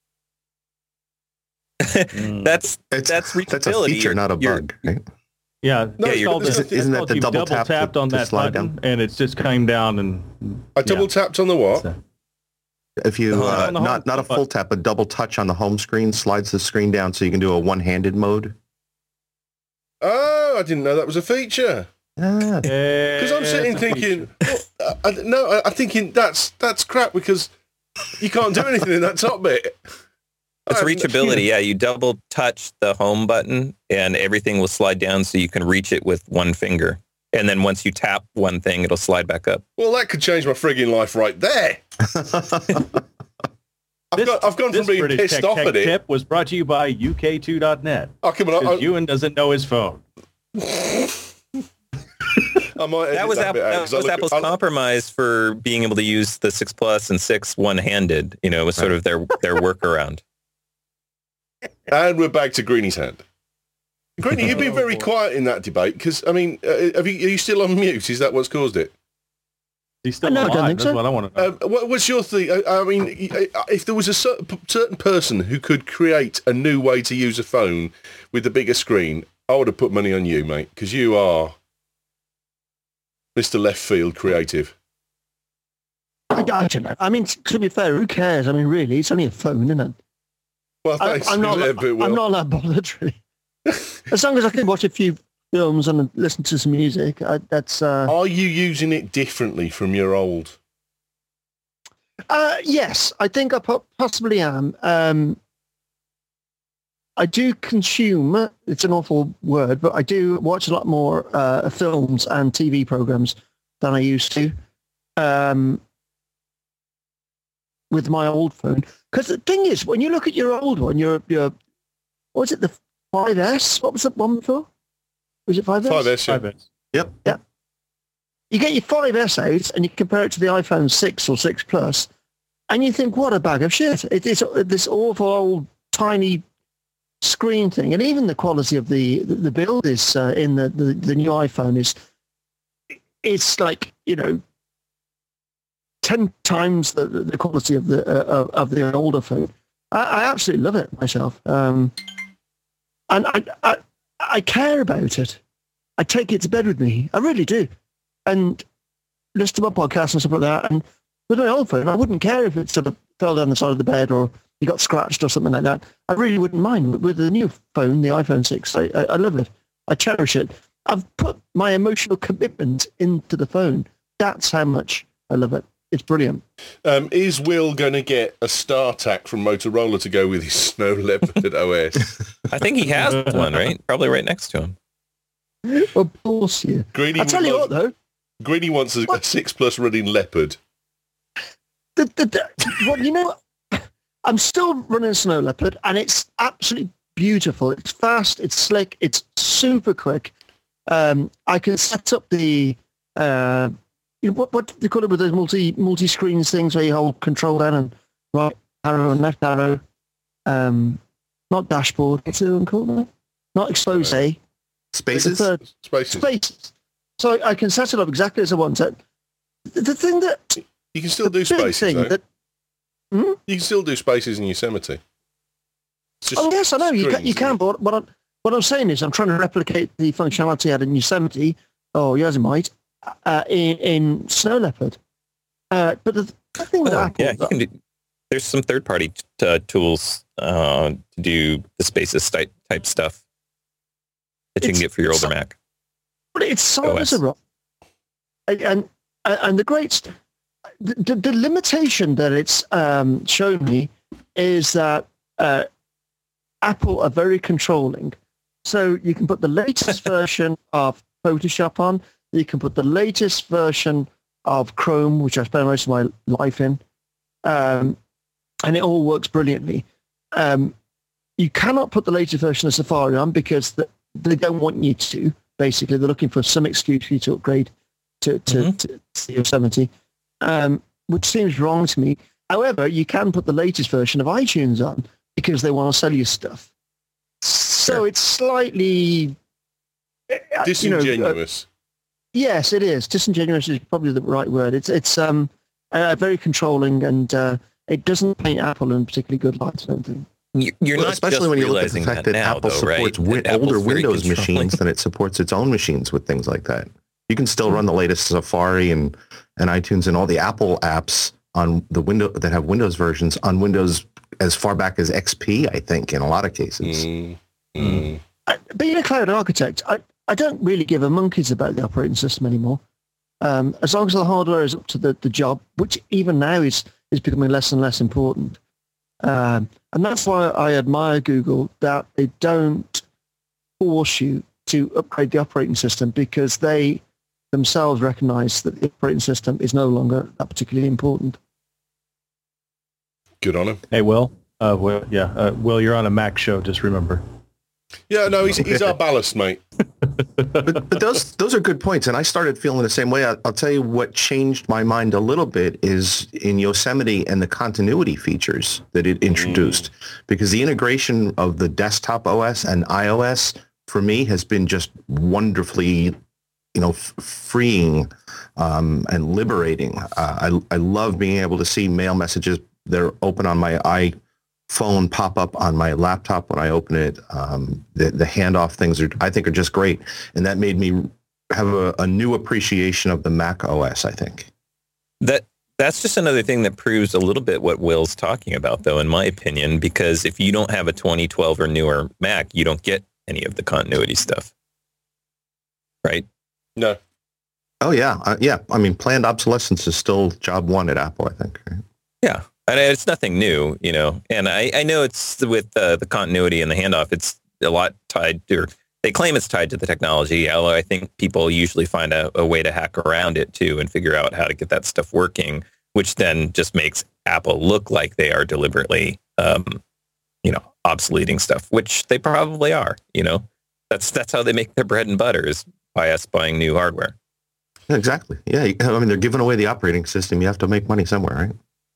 that's
It's,
that's reachability.
that's a feature, not a
You're-
bug. Right?
yeah.
No,
it's
you're-
called-
isn't-
it's
isn't that
called
the
you
double
double
tap to-
tapped on
to
that
slide
button,
down?
and it's just came down and.
I double
yeah.
tapped on the what?
So-
If you
The home-
uh,
on the home
not not a
button.
full tap, a double touch on the home screen slides the screen down, so you can do a one-handed mode.
Oh, I didn't know that was a feature.
Ah,
Because I'm sitting thinking, well, I, I, no, I, I'm thinking that's that's crap because you can't do anything in that top bit.
It's
I-
reachability. Yeah, you double touch the home button and everything will slide down so you can reach it with one finger. And then once you tap one thing, it'll slide back up.
Well, that could change my frigging life right there. I've,
This,
got, I've gone from
this
being
British
pissed
Tech
off
Tech
at it.
tip was brought to you by U K two dot net.
Oh, come on, I,
Because
I,
Ewan doesn't know his phone.
I might edit
That was,
that
App-
bit out,
that
'cause I
was
look
Apple's
at- I-
compromise for being able to use the six Plus and six one-handed. You know, it was sort of their, their workaround.
And we're back to Greeny's hand. Greeny, you've been
Oh,
very
boy.
quiet in that debate because, I mean, uh, have you, are you still on mute? Is that what's caused it?
He's still
No, I
alive.
don't think
That's
so.
what I want to know.
Um, what, what's your thing? I, I mean, if there was a cer- certain person who could create a new way to use a phone with a bigger screen, I would have put money on you, mate, because you are Mister Left Field Creative.
I, I don't know. I mean, to be fair, who cares? I mean, really, it's only a phone, isn't it?
Well,
I,
thanks.
I'm not.
Yeah, but well.
I'm not that bothered, really. As long as I can watch a few films and listen to some music, I, that's. Uh,
Are you using it differently from your old?
uh, yes, I think I po- possibly am. Um, I do consume. It's an awful word, but I do watch a lot more uh, films and T V programs than I used to. Um, with my old phone, because the thing is, when you look at your old one, your your what was it, the five S? What was that one before? Was it five S?
five S, yeah.
Five minutes.
You get your five S out and you compare it to the iPhone six or six Plus, and you think, what a bag of shit. It, it's this awful old tiny screen thing. And even the quality of the, the build is uh, in the, the, the new iPhone is, it's like, you know, ten times the, the quality of the uh, of the older phone. I, I absolutely love it myself. Um, and I, I, I care about it. I take it to bed with me. I really do. And listen to my podcast and stuff like that. And with my old phone, I wouldn't care if it sort of fell down the side of the bed or you got scratched or something like that. I really wouldn't mind. With the new phone, the iPhone six, I, I, I love it. I cherish it. I've put my emotional commitment into the phone. That's how much I love it. It's brilliant.
Um, is Will going to get a StarTAC from Motorola to go with his Snow Leopard O S?
I think he has one, right? Probably right next to him.
Of course, yeah.
Greeny
I'll tell
would
you
love-
what, though.
Greeny wants a, a six plus running Leopard.
The, the, the, well, you know, I'm still running Snow Leopard, and it's absolutely beautiful. It's fast, it's slick, it's super quick. Um, I can set up the, uh, you know, what, what do they call it with those multi, multi-screens things where you hold control down and right arrow and left arrow. Um, not dashboard. What's the one called now? Not expose.
Right.
Spaces?
The third,
Spaces.
spaces. So I can set it up exactly as I want it. The, the thing that...
You can still do
the big
spaces,
thing
though.
that, hmm?
You can still do spaces in Yosemite. It's just
Oh yes, I know you can.
screens,
You can,
isn't it?
but what I'm what I'm saying is I'm trying to replicate the functionality I had in Yosemite or Yosemite uh, in in Snow Leopard. Uh, but the, the thing with
Oh,
Apple,
yeah, you can do, there's some third-party t- uh, tools uh, to do the Spaces type, type stuff that you
It's-
can get for your older
so-
Mac.
but it's silent
O S.
as a rock. And, and and the great the, the, the limitation that it's um, shown me is that uh, Apple are very controlling. So you can put the latest version of Photoshop on. You can put the latest version of Chrome, which I spend most of my life in, um, and it all works brilliantly. Um, you cannot put the latest version of Safari on because the, they don't want you to. Basically, they're looking for some excuse for you to upgrade to to,
Mhm.
to, to Yosemite, um, which seems wrong to me. However, you can put the latest version of iTunes on because they want to sell you stuff. So
Sure.
it's slightly uh, you know, uh,
Disingenuous.
yes, it is. Disingenuous is probably the right word. It's it's um uh, very controlling, and uh, it doesn't paint Apple in particularly good light, I don't think.
You- You're
Well,
not
especially
just
when you look at the
realizing
fact that,
now,
Apple
though, right?
supports win-
That Apple's
older
very
Windows
controlling.
machines than it supports its own machines with things like that. You can still run the latest Safari and, and iTunes and all the Apple apps on the window that have Windows versions on Windows as far back as X P, I think, in a lot of cases.
Mm, mm.
I, being a cloud architect, I, I don't really give a monkeys about the operating system anymore. Um, as long as the hardware is up to the, the job, which even now is, is becoming less and less important. Um, and that's why I admire Google, that they don't force you to upgrade the operating system because they themselves recognize that the operating system is no longer that particularly important.
Good on him.
Hey, Will. Uh, Will, yeah, uh, Will, you're on a Mac show. Just remember.
Yeah, no, he's, he's our ballast, mate.
but, but those those are good points, and I started feeling the same way. I, I'll tell you what changed my mind a little bit is in Yosemite and the continuity features that it introduced, because the integration of the desktop O S and iOS for me has been just wonderfully, you know, f- freeing um, and liberating. Uh, I I love being able to see mail messages that are open on my i. phone pop up on my laptop when I open it. Um, the, the handoff things are, I think, are just great. And that made me have a, a new appreciation of the Mac O S, I think.
That that's just another thing that proves a little bit what Will's talking about, though, in my opinion, because if you don't have a twenty twelve or newer Mac, you don't get any of the continuity stuff. Right?
No.
Oh, yeah. Uh, yeah. I mean, planned obsolescence is still job one at Apple, I think. Right?
Yeah. And it's nothing new, you know, and I, I know it's with uh, the continuity and the handoff, it's a lot tied to, or they claim it's tied to the technology, although I think people usually find a, a way to hack around it too and figure out how to get that stuff working, which then just makes Apple look like they are deliberately, um, you know, obsoleting stuff, which they probably are, you know. That's that's how they make their bread and butter, is by us buying new hardware.
Yeah, exactly. Yeah. I mean, they're giving away the operating system. You have to make money somewhere, right?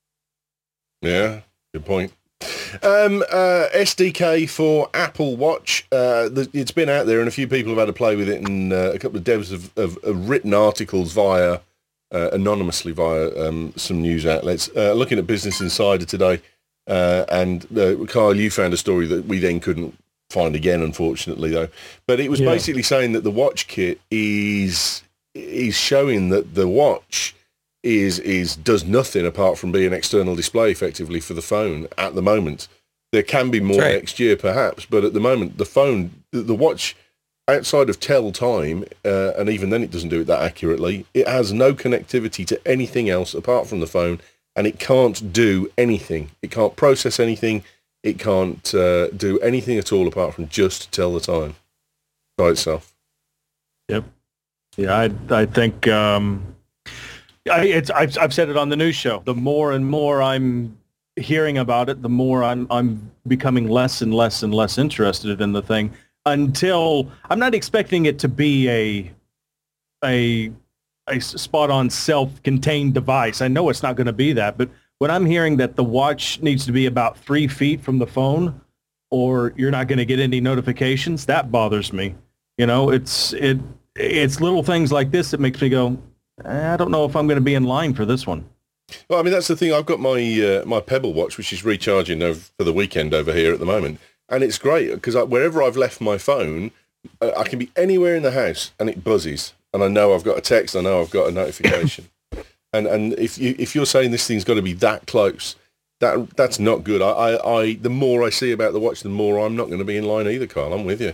Yeah, good point. Um, uh, S D K for Apple Watch. Uh, the, it's been out there, and a few people have had to play with it, and uh, a couple of devs have, have, have written articles via uh, anonymously via um, some news outlets. Uh, looking at Business Insider today, uh, and uh, Kyle, you found a story that we then couldn't find again, unfortunately, though. But it was
Yeah.
basically saying that the watch kit is is showing that the watch is is does nothing apart from being an external display effectively for the phone at the moment. There can be more
That's right.
next year perhaps, but at the moment the phone, the, the watch outside of tell time, uh, and even then it doesn't do it that accurately, it has no connectivity to anything else apart from the phone, and it can't do anything. It can't process anything. It can't uh, do anything at all apart from just tell the time by itself.
Yep. Yeah, I I think um, I, it's I've I've said it on the news show. The more and more I'm hearing about it, the more I'm I'm becoming less and less and less interested in the thing. Until I'm not expecting it to be a a a spot-on self-contained device. I know it's not going to be that, but when I'm hearing that the watch needs to be about three feet from the phone, or you're not going to get any notifications, that bothers me. You know, it's it it's little things like this that makes me go, I don't know if I'm going to be in line for this one.
Well, I mean, that's the thing. I've got my uh, my Pebble watch, which is recharging over, for the weekend over here at the moment. And it's great because wherever I've left my phone, uh, I can be anywhere in the house and it buzzes. And I know I've got a text. I know I've got a notification. and and if you if you're saying this thing's got to be that close, that that's not good. I, I, I the more I see about the watch, the more I'm not going to be in line either, Carl. I'm with you.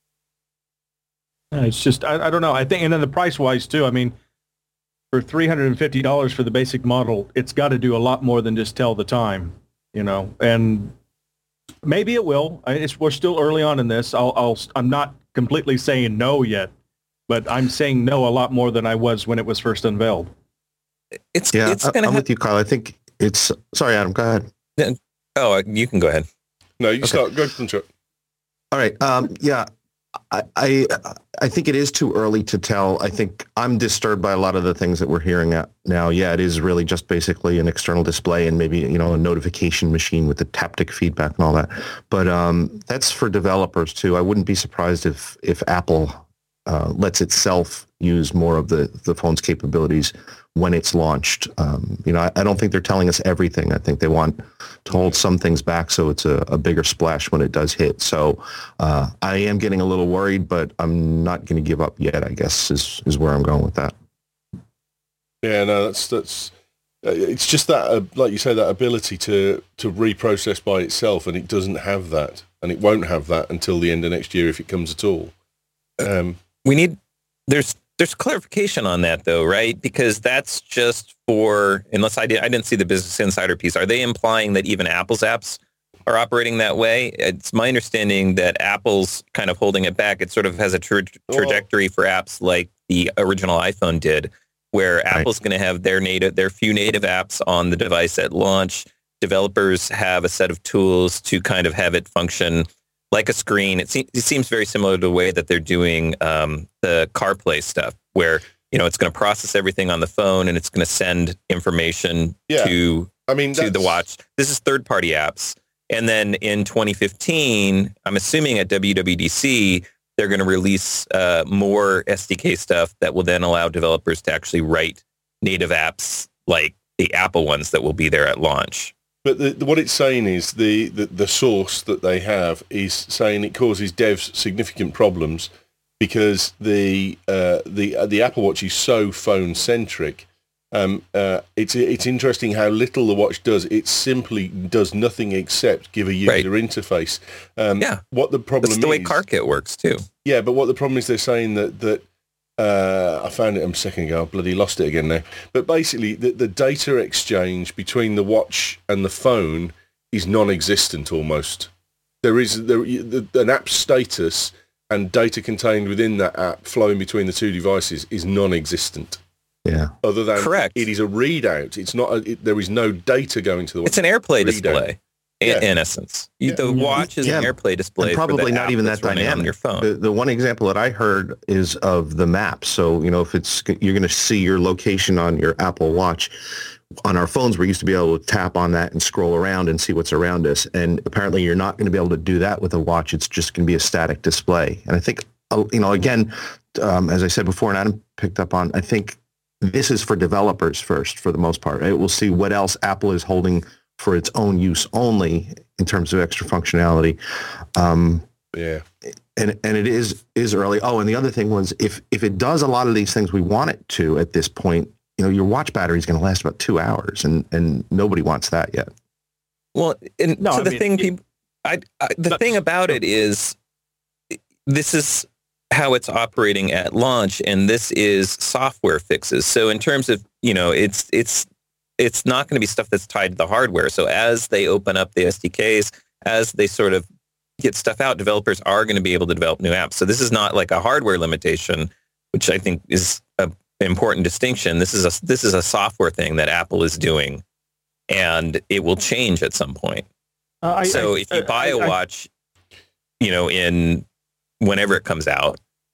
It's just I, I don't know. I think, and then the price wise too. I mean, for three hundred fifty dollars for the basic model, it's got to do a lot more than just tell the time. You know, and maybe it will. I, it's, we're still early on in this. I'll, I'll, I'm not completely saying no yet, but I'm saying no a lot more than I was when it was first unveiled.
It's
Yeah,
it's
I-
gonna
I'm
have,
with you, Kyle. I think it's... Sorry, Adam, go ahead.
oh, you can go ahead.
No, you
Okay.
start. Go from Chuck.
All right. Um, yeah, I, I I think it is too early to tell. I think I'm disturbed by a lot of the things that we're hearing at now. Yeah, it is really just basically an external display and maybe, you know, a notification machine with the taptic feedback and all that. But um, that's for developers too. I wouldn't be surprised if if Apple uh, lets itself use more of the, the phone's capabilities when it's launched. Um, you know, I, I don't think they're telling us everything. I think they want to hold some things back so it's a, a bigger splash when it does hit. So uh, I am getting a little worried, but I'm not going to give up yet, I guess, is, is where I'm going with that.
Yeah, no, that's that's. Uh, it's just that, uh, like you say, that ability to to reprocess by itself, and it doesn't have that, and it won't have that until the end of next year if it comes at all. Um,
We need there's there's clarification on that though, right? Because that's just for unless I did I didn't see the Business Insider piece. Are they implying that even Apple's apps are operating that way? It's my understanding that Apple's kind of holding it back. It sort of has a tra- trajectory for apps like the original iPhone did, where
Right.
Apple's going to have their native their few native apps on the device at launch. Developers have a set of tools to kind of have it function like a screen. It, se- it seems very similar to the way that they're doing um, the CarPlay stuff, where you know it's going to process everything on the phone and it's going to send information
Yeah.
to
I mean,
to the
that's-
watch. This is third-party apps. And then in twenty fifteen, I'm assuming at W W D C, they're going to release uh, more S D K stuff that will then allow developers to actually write native apps like the Apple ones that will be there at launch.
But the, the, what it's saying is the, the, the source that they have is saying it causes devs significant problems because the uh, the uh, the Apple Watch is so phone centric. Um, uh, it's it's interesting how little the watch does. It simply does nothing except give a user
Right.
interface. Um,
Yeah.
What the problem
That's the way
is,
CarKit works too.
yeah, but what the problem is, they're saying that that uh, I found it a second ago. I bloody lost it again now. But basically, the, the data exchange between the watch and the phone is non-existent almost. There is there the, an app status and data contained within that app flowing between the two devices is non-existent.
Yeah.
Other than
Correct.
it is a readout. It's not. A, it, there is no data going to the watch.
It's an AirPlay
Readout.
display. In,
Yeah.
in essence, you,
Yeah.
the watch is an
Yeah.
AirPlay display.
And
for the
probably not
app
even
that's
that
running
dynamic.
on your phone.
The, the one example that I heard is of the map. So, you know, if it's you're going to see your location on your Apple Watch, on our phones, we used to be able to tap on that and scroll around and see what's around us. And apparently you're not going to be able to do that with a watch. It's just going to be a static display. And I think, uh, you know, again, um, as I said before, and Adam picked up on, I think this is for developers first, for the most part. Right? We'll see what else Apple is holding for its own use only in terms of extra functionality. Um,
Yeah.
and and it is is early. Oh, and the other thing was if if it does a lot of these things we want it to at this point, you know, your watch battery is going to last about two hours, and and nobody wants that yet.
Well, and
No,
so
I
the
mean,
thing,
it-
people, I, I the
That's-
thing about it is, this is how it's operating at launch, and this is software fixes. So in terms of, you know, it's it's it's not going to be stuff that's tied to the hardware. So as they open up the S D Ks, as they sort of get stuff out, developers are going to be able to develop new apps. So this is not like a hardware limitation, which I think is an important distinction. This is a this is a software thing that Apple is doing, and it will change at some point. Uh, I, so I, if you buy I, I, a watch, you know, in whenever it comes out,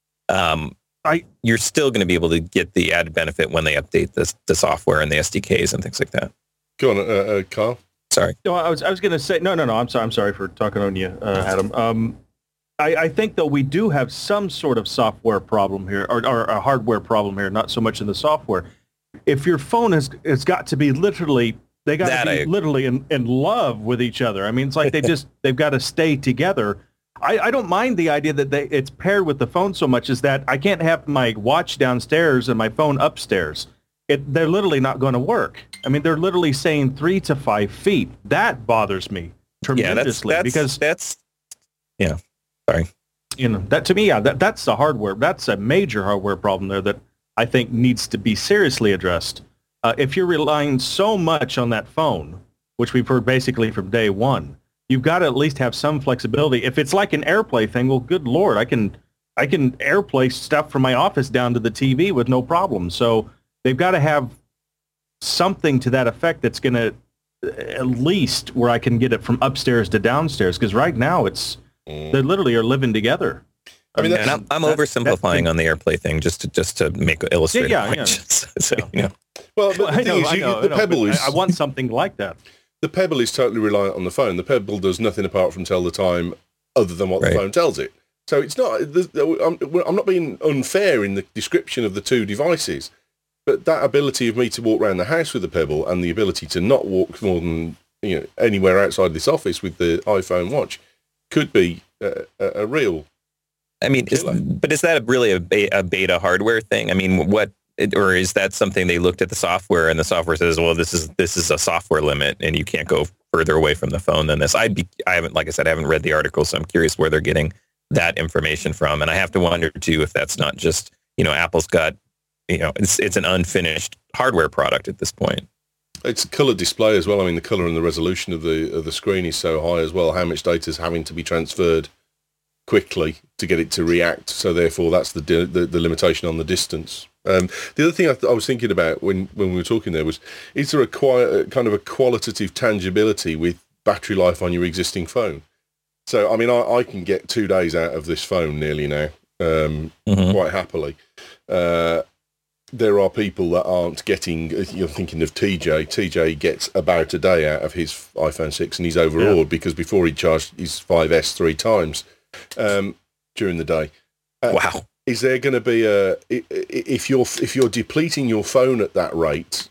um, I, you're still going to be able to get the added benefit when they update the, the software and the S D Ks and things like that.
Go on, uh, uh, Carl.
Sorry.
No, I was I was going to say no, no, no. I'm sorry. I'm sorry for talking on you, uh, Adam. Um, I, I think though we do have some sort of software problem here, or, or a hardware problem here, not so much in the software. If your phone has has got to be literally, they got to be I, literally in, in love with each other. I mean, it's like they just they've got to stay together. I, I don't mind the idea that they, it's paired with the phone so much as that I can't have my watch downstairs and my phone upstairs. It, they're literally not going to work. I mean, they're literally saying three to five feet. That bothers me tremendously
yeah, that's, that's,
because
that's, yeah, sorry.
You know, that to me, yeah, that, that's the hardware. That's a major hardware problem there that I think needs to be seriously addressed. Uh, if you're relying so much on that phone, which we've heard basically from day one, you've got to at least have some flexibility. If it's like an AirPlay thing, well, good Lord, I can I can AirPlay stuff from my office down to the T V with no problem. So they've got to have something to that effect that's going to at least where I can get it from upstairs to downstairs. Because right now it's mm. they literally are living together.
I mean, and I'm, I'm oversimplifying that on the AirPlay thing just to just to make illustrate.
Yeah, yeah, yeah.
so,
yeah.
You know.
Well, but the
I know,
thing is,
I
you,
know,
the
I
Pebble
know,
is.
I want something like that.
The Pebble is totally reliant on the phone. The Pebble does nothing apart from tell the time other than what right. the phone tells it. So it's not, I'm, I'm not being unfair in the description of the two devices, but that ability of me to walk around the house with the Pebble and the ability to not walk more than, you know, anywhere outside this office with the iPhone watch could be a, a, a real
I mean, is, but is that really a, be- a beta hardware thing? I mean, what, or is that something they looked at the software and the software says, well, this is this is a software limit and you can't go further away from the phone than this? I'd be, I haven't, like I said, I haven't read the article, so I'm curious where they're getting that information from. And I have to wonder too if that's not just, you know, Apple's got, you know, it's it's an unfinished hardware product at this point.
It's a color display as well. I mean, the color and the resolution of the of the screen is so high as well. How much data is having to be transferred quickly to get it to react? So therefore, that's the di- the, the limitation on the distance. Um, the other thing I, th- I was thinking about when, when we were talking there was, is there a qui- kind of a qualitative tangibility with battery life on your existing phone? So, I mean, I, I can get two days out of this phone nearly now, um, mm-hmm. quite happily. Uh, there are people that aren't getting, you're thinking of T J. T J gets about a day out of his iPhone six and he's overawed yeah. because before he charged his five S three times um, during the day. Uh,
wow.
Is there going to be a, if you're if you're depleting your phone at that rate,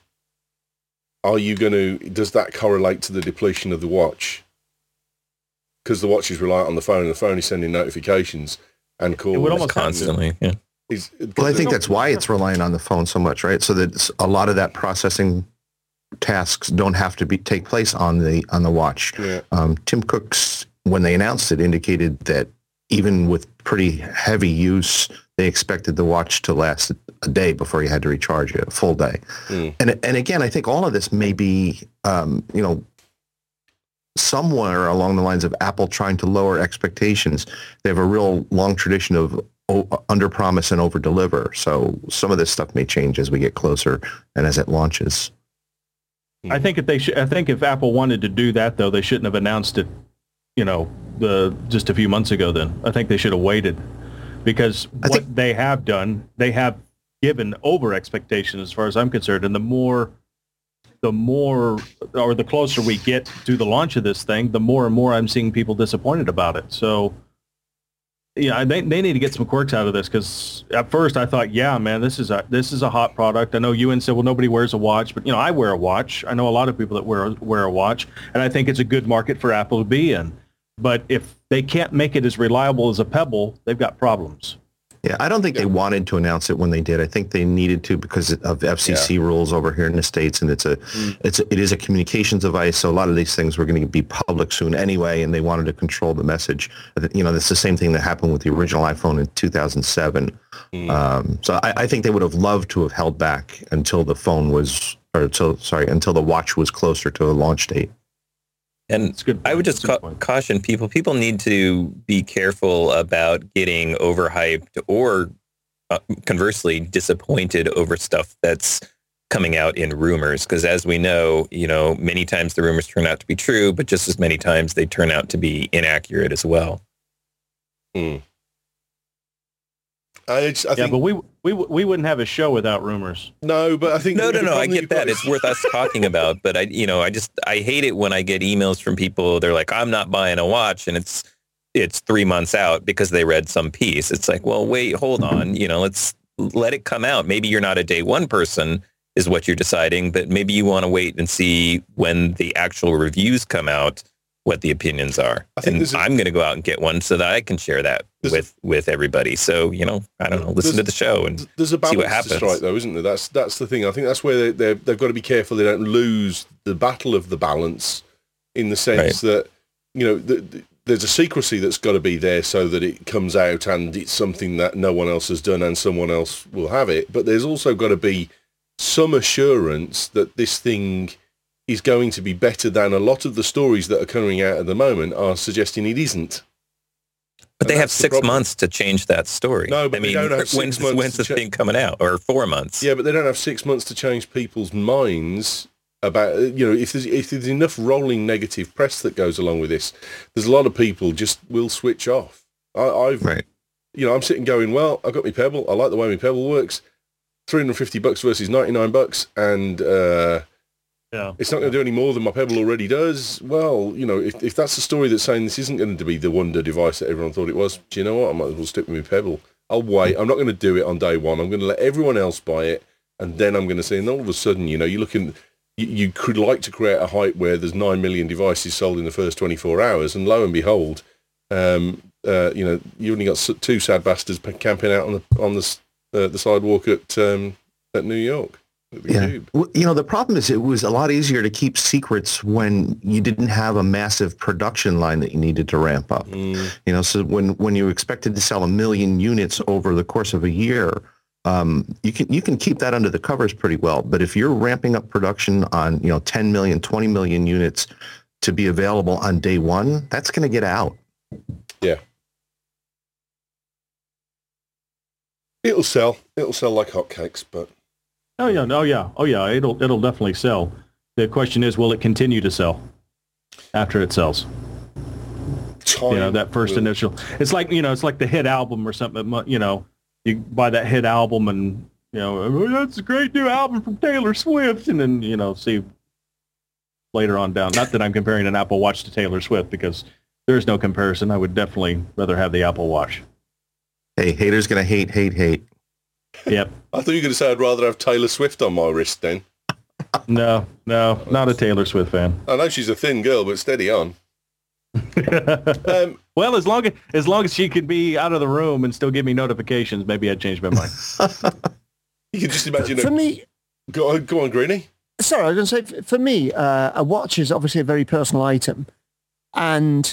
are you going to, does that correlate to the depletion of the watch? Because the watch is reliant on the phone and the phone is sending notifications and calls.
It would almost constantly, yeah.
Is,
well, I think that's why it's relying on the phone so much, right? So that a lot of that processing tasks don't have to be take place on the on the watch.
Yeah.
Um, Tim Cook's, when they announced it, indicated that even with pretty heavy use, they expected the watch to last a day before you had to recharge it, a full day. Mm. And and again, I think all of this may be, um, you know, somewhere along the lines of Apple trying to lower expectations. They have a real long tradition of under promise and over deliver. So some of this stuff may change as we get closer and as it launches.
I think if they should, I think if Apple wanted to do that though, they shouldn't have announced it, you know, the just a few months ago. Then I think they should have waited, because
I
what
think,
they have done, they have given over expectation as far as I'm concerned. And the more, the more, or the closer we get to the launch of this thing, the more and more I'm seeing people disappointed about it. So. Yeah, they they need to get some quirks out of this, because at first I thought, yeah, man, this is a this is a hot product. I know Ewan said, well, nobody wears a watch, but you know, I wear a watch. I know a lot of people that wear wear a watch, and I think it's a good market for Apple to be in. But if they can't make it as reliable as a Pebble, they've got problems.
Yeah, I don't think
Yeah.
they wanted to announce it when they did. I think they needed to because of F C C rules over here in the States, and it's a,
Mm.
it's a, it is a communications device. So a lot of these things were going to be public soon anyway, and they wanted to control the message. You know, it's the same thing that happened with the original iPhone in two thousand seven.
Mm.
Um, so I, I think they would have loved to have held back until the phone was, or until sorry, until the watch was closer to a launch date.
And
It's good.
I would just
That's a good
ca-
point.
caution people. People need to be careful about getting overhyped or uh, conversely disappointed over stuff that's coming out in rumors. Because as we know, you know, many times the rumors turn out to be true, but just as many times they turn out to be inaccurate as well.
Mm. I, just, I
Yeah,
think
but we we we wouldn't have a show without rumors.
no, but I think
No,
the
no, no. I
problem
get
you've got
that.
is-
It's worth us talking about. But I, you know, I just I hate it when I get emails from people. They're like, "I'm not buying a watch," and it's it's three months out because they read some piece. It's like, well, wait, hold on. You know, let's let it come out. Maybe you're not a day one person, is what you're deciding, but maybe you want to wait and see when the actual reviews come out, what the opinions are.
I think
And
there's a-
I'm going to go out and get one so that I can share that
There's a-
with with everybody. So, you know, I don't know, listen
There's-
to the show and
There's a
see what
balance
happens.
to strike, though, isn't there? That's that's the thing. I think that's where they, they're, they've got to be careful they don't lose the battle of the balance, in the sense that, you know, the, the, there's a secrecy that's got to be there so that it comes out and it's something that no one else has done and someone else will have it. But there's also got to be some assurance that this thing is going to be better than a lot of the stories that are coming out at the moment are suggesting it isn't.
But they
And
have
that's the
six
problem.
months to change that story.
No, but
I
they
mean,
don't have six
when's,
months
when's
to
the
cha-
thing coming out? Or four months?
Yeah, but they don't have six months to change people's minds about, you know, if there's if there's enough rolling negative press that goes along with this, there's a lot of people just will switch off. I, I've,
Right.
you know, I'm sitting going, well, I've got my Pebble. I like the way my Pebble works. three hundred fifty bucks versus ninety-nine bucks, and uh,
Yeah.
it's not going to do any more than my Pebble already does. Well, you know, if, if that's the story that's saying this isn't going to be the wonder device that everyone thought it was, do you know what? I might as well stick with my Pebble. I'll wait. I'm not going to do it on day one. I'm going to let everyone else buy it, and then I'm going to see. And all of a sudden, you know, you're looking. You, you could like to create a hype where there's nine million devices sold in the first twenty-four hours, and lo and behold, um, uh, you know, you only got s- two sad bastards p- camping out on the on the s- uh, the sidewalk at um, at New York. At the
Yeah.
Cube.
Well, you know, the problem is it was a lot easier to keep secrets when you didn't have a massive production line that you needed to ramp up.
Mm.
You know, so when, when you expected to sell a million units over the course of a year, um, you can you can keep that under the covers pretty well. But if you're ramping up production on, you know, ten million, twenty million units to be available on day one, that's going to get out.
Yeah. It'll sell. It'll sell like hotcakes, but
Oh yeah. Oh yeah. Oh yeah. It'll it'll definitely sell. The question is, will it continue to sell after it sells?
time
You know, that first
will-
initial. It's like, you know, it's like the hit album or something. You know, you buy that hit album and, you know, "Oh, that's a great new album from Taylor Swift, and then, you know, see later on down. Not that I'm comparing an Apple Watch to Taylor Swift, because there's no comparison. I would definitely rather have the Apple Watch.
Hey, haters going to hate, hate, hate.
Yep.
I thought you were going to say I'd rather have Taylor Swift on my wrist then.
No, no, not a Taylor Swift fan.
I know she's a thin girl, but steady on. Um,
Well, as long as as long as she could be out of the room and still give me notifications, maybe I'd change my mind.
you can just imagine.
For
A,
me,
go on, go on, Greenie.
sorry, I was going to say, f- for me, uh, a watch is obviously a very personal item, and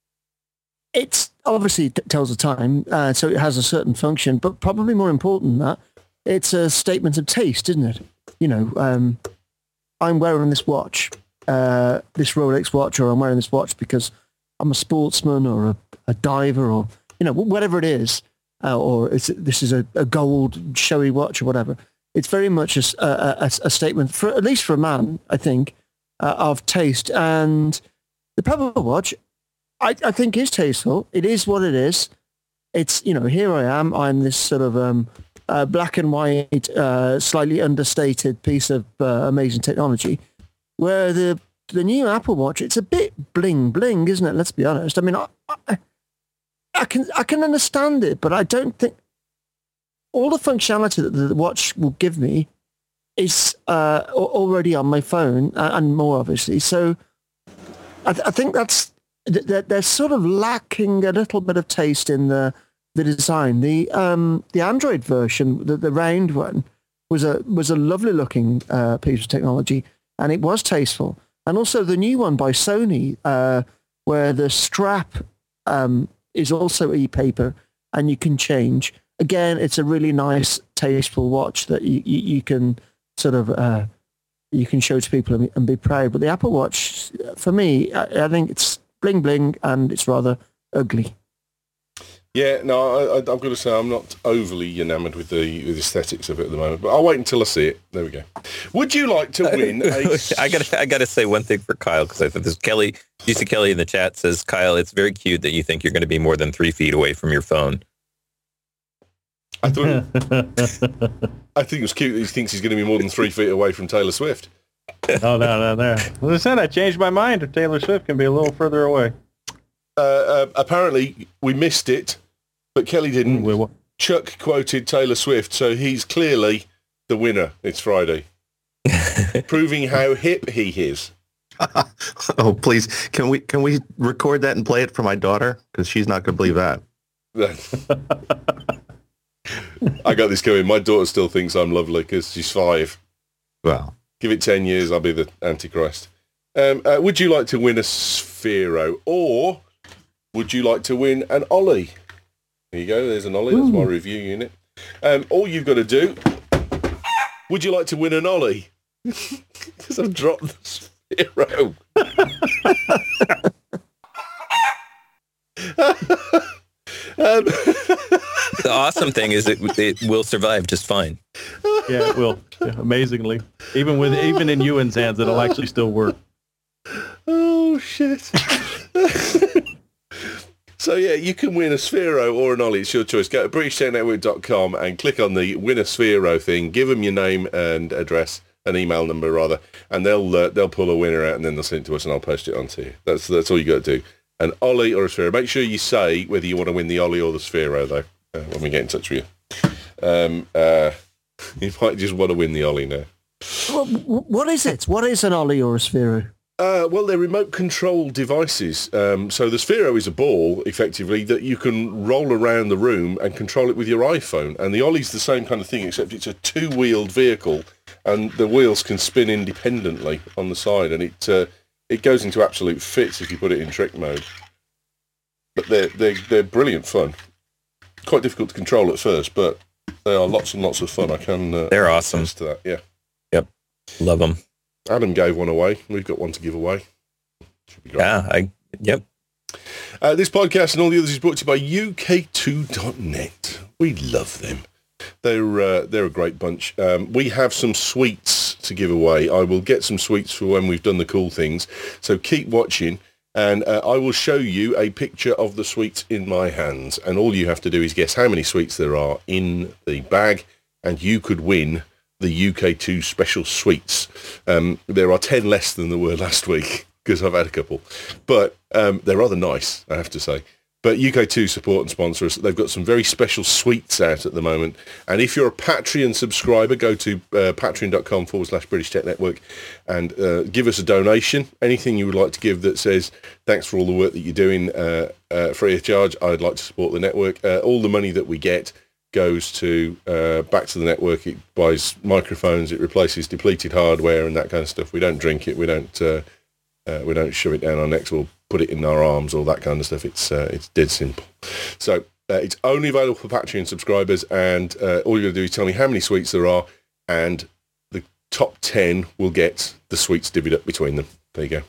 it's obviously t- tells the time, uh, so it has a certain function. But probably more important than that, it's a statement of taste, isn't it? You know, um, I'm wearing this watch, uh, this Rolex watch, or I'm wearing this watch because I'm a sportsman or a, a diver, or you know, whatever it is, uh, or it's, this is a, a gold showy watch or whatever. It's very much a, s- a- a- a statement, for at least for a man, I think, uh, of taste. And the Pebble watch, I, I think, is tasteful. It is what it is. It's, you know, here I am. I'm this sort of um, uh, black and white, uh, slightly understated piece of uh, amazing technology. Where the the new Apple Watch, it's a bit bling bling, isn't it? Let's be honest. I mean, I, I, I can I can understand it, but I don't think all the functionality that the watch will give me is uh, al- already on my phone, uh, and more obviously. So I, th- I think that's th- th- they're sort of lacking a little bit of taste in the the design. The um, the Android version, the, the round one, was a was a lovely looking uh, piece of technology, and it was tasteful. And also the new one by Sony, uh, where the strap um, is also e-paper, and you can change. Again, it's a really nice, tasteful watch that you, you, you can sort of uh, you can show to people and, and be proud. But the Apple Watch, for me, I, I think it's bling bling, and it's rather ugly.
Yeah, no, I, I, I've got to say I'm not overly enamoured with the, with the aesthetics of it at the moment, but I'll wait until I see it. There we go. Would you like to win a...
I got I got to say one thing for Kyle, because I thought this Kelly, you see Kelly in the chat says, Kyle, it's very cute that you think you're going to be more than three feet away from your phone.
I thought, I think it was cute that he thinks he's going to be more than three feet away from Taylor Swift.
Oh, no, no, no. As I said, I changed my mind. If Taylor Swift can be a little further away.
Uh, uh, apparently, we missed it, but Kelly didn't.
We will.
Chuck quoted Taylor Swift, so he's clearly the winner. It's Friday. Proving how hip he is.
Oh, please. Can we can we record that and play it for my daughter? Because she's not going to believe that.
I got this going. My daughter still thinks I'm lovely because she's five.
Well,
give it ten years, I'll be the Antichrist. Um, uh, would you like to win a Sphero, or would you like to win an Ollie? There you go. There's an Ollie. That's my review unit. Um, all you've got to do. Would you like to win an Ollie? Because I've dropped the Sphero. um,
The awesome thing is it, it will survive just fine.
Yeah, it will. Yeah, amazingly. Even with even in Ewan's hands, it'll actually still work.
Oh, shit. So, yeah, you can win a Sphero or an Ollie. It's your choice. Go to british tech network dot com and click on the win a Sphero thing. Give them your name and address, an email number, rather, and they'll uh, they'll pull a winner out and then they'll send it to us and I'll post it on to you. That's, that's all you got to do. An Ollie or a Sphero. Make sure you say whether you want to win the Ollie or the Sphero, though, uh, when we get in touch with you. Um, uh, you might just want to win the Ollie now.
Well, what is it? What is an Ollie or a Sphero?
Uh, well, they're remote control devices. Um, so the Sphero is a ball, effectively, that you can roll around the room and control it with your iPhone. And the Ollie's the same kind of thing, except it's a two-wheeled vehicle, and the wheels can spin independently on the side, and it uh, it goes into absolute fits if you put it in trick mode. But they're they're they're brilliant fun. Quite difficult to control at first, but they are lots and lots of fun. I can. Uh,
They're awesome.
To that, yeah.
Yep, love them.
Adam gave one away. We've got one to give away. Should be great.
Yeah, I, yep.
Uh, this podcast and all the others is brought to you by U K two dot net. We love them. They're uh, they're a great bunch. Um, we have some sweets to give away. I will get some sweets for when we've done the cool things. So keep watching, and uh, I will show you a picture of the sweets in my hands. And all you have to do is guess how many sweets there are in the bag, and you could win the U K two special sweets. Um, there are ten less than there were last week because I've had a couple, but um, they're rather nice, I have to say. But U K two support and sponsor us. They've got some very special sweets out at the moment. And if you're a Patreon subscriber, go to uh, patreon.com forward slash British Tech Network and uh, give us a donation. Anything you would like to give that says, thanks for all the work that you're doing, uh, uh, free of charge. I'd like to support the network. Uh, all the money that we get goes to uh, back to the network. It buys microphones, it replaces depleted hardware and that kind of stuff. We don't drink it, we don't uh, uh, we don't shove it down our necks or put it in our arms, all that kind of stuff. It's uh, it's dead simple. So uh, it's only available for Patreon subscribers, and uh, all you got to do is tell me how many sweets there are, and the top ten will get the sweets divvied up between them. There you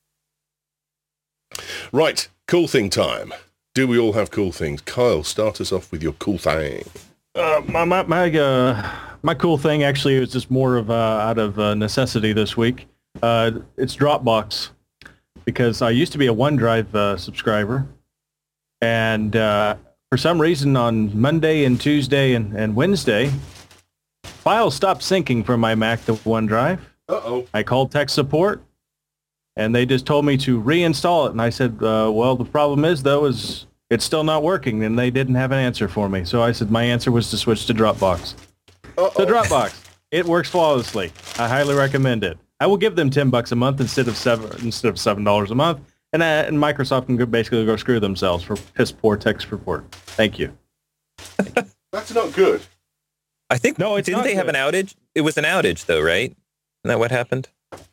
go. Right, cool thing time. Do we all have cool things? Kyle, start us off with your cool thing.
Uh, my my my, uh, my cool thing actually was just more of uh, out of uh, necessity this week. Uh, it's Dropbox, because I used to be a OneDrive uh, subscriber, and uh, for some reason on Monday and Tuesday and, and Wednesday, files stopped syncing from my Mac to OneDrive.
Uh-oh.
I called tech support, and they just told me to reinstall it. And I said, uh, well, the problem is, though, is it's still not working. And they didn't have an answer for me. So I said my answer was to switch to Dropbox.
Uh-oh.
So Dropbox, it works flawlessly. I highly recommend it. I will give them ten bucks a month instead of seven instead of seven dollars a month. And, uh, and Microsoft can go, basically go screw themselves for piss poor tech support. Thank you.
That's not good.
I think,
No, it's
didn't
not
they have
good.
an outage? It was an outage, though, right? Isn't that what happened?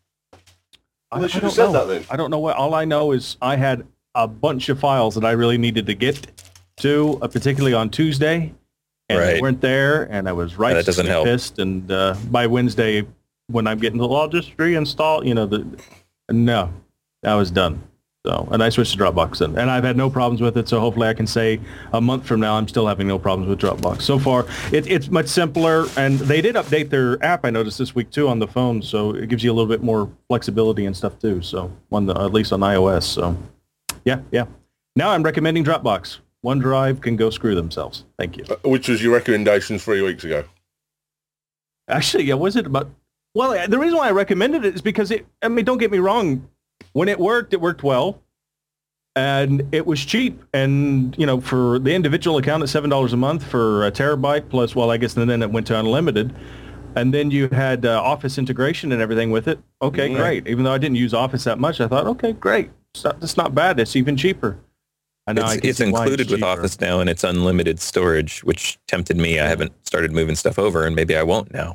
I,
Well, they
I
should
don't
have said
know.
that then.
I don't know what. All I know is I had a bunch of files that I really needed to get to, uh, particularly on Tuesday, and
Right.
they weren't there, and I was right
that doesn't help.
pissed. And uh, by Wednesday, when I'm getting the Logis reinstalled, you know, the no, I was done. So, and I switched to Dropbox, and, and I've had no problems with it. So hopefully, I can say a month from now, I'm still having no problems with Dropbox. So far, it, it's much simpler, and they did update their app. I noticed this week too on the phone, so it gives you a little bit more flexibility and stuff too. So, on the, at least on iOS. So, yeah, yeah. Now I'm recommending Dropbox. OneDrive can go screw themselves. Thank you.
Uh, Which was your recommendation three weeks ago?
Actually, yeah, was it about? Well, the reason why I recommended it is because it. I mean, don't get me wrong. When it worked, it worked well, and it was cheap. And you know, for the individual account at seven dollars a month for a terabyte plus, well, I guess and then it went to unlimited, and then you had uh, Office integration and everything with it. Okay,
Mhm.
great. Even though I didn't use Office that much, I thought, okay, great. It's not, it's not bad. It's even cheaper. I know
It's,
I can
it's
see why
included with
cheaper.
Office now, and it's unlimited storage, which tempted me. I haven't started moving stuff over, and maybe I won't now.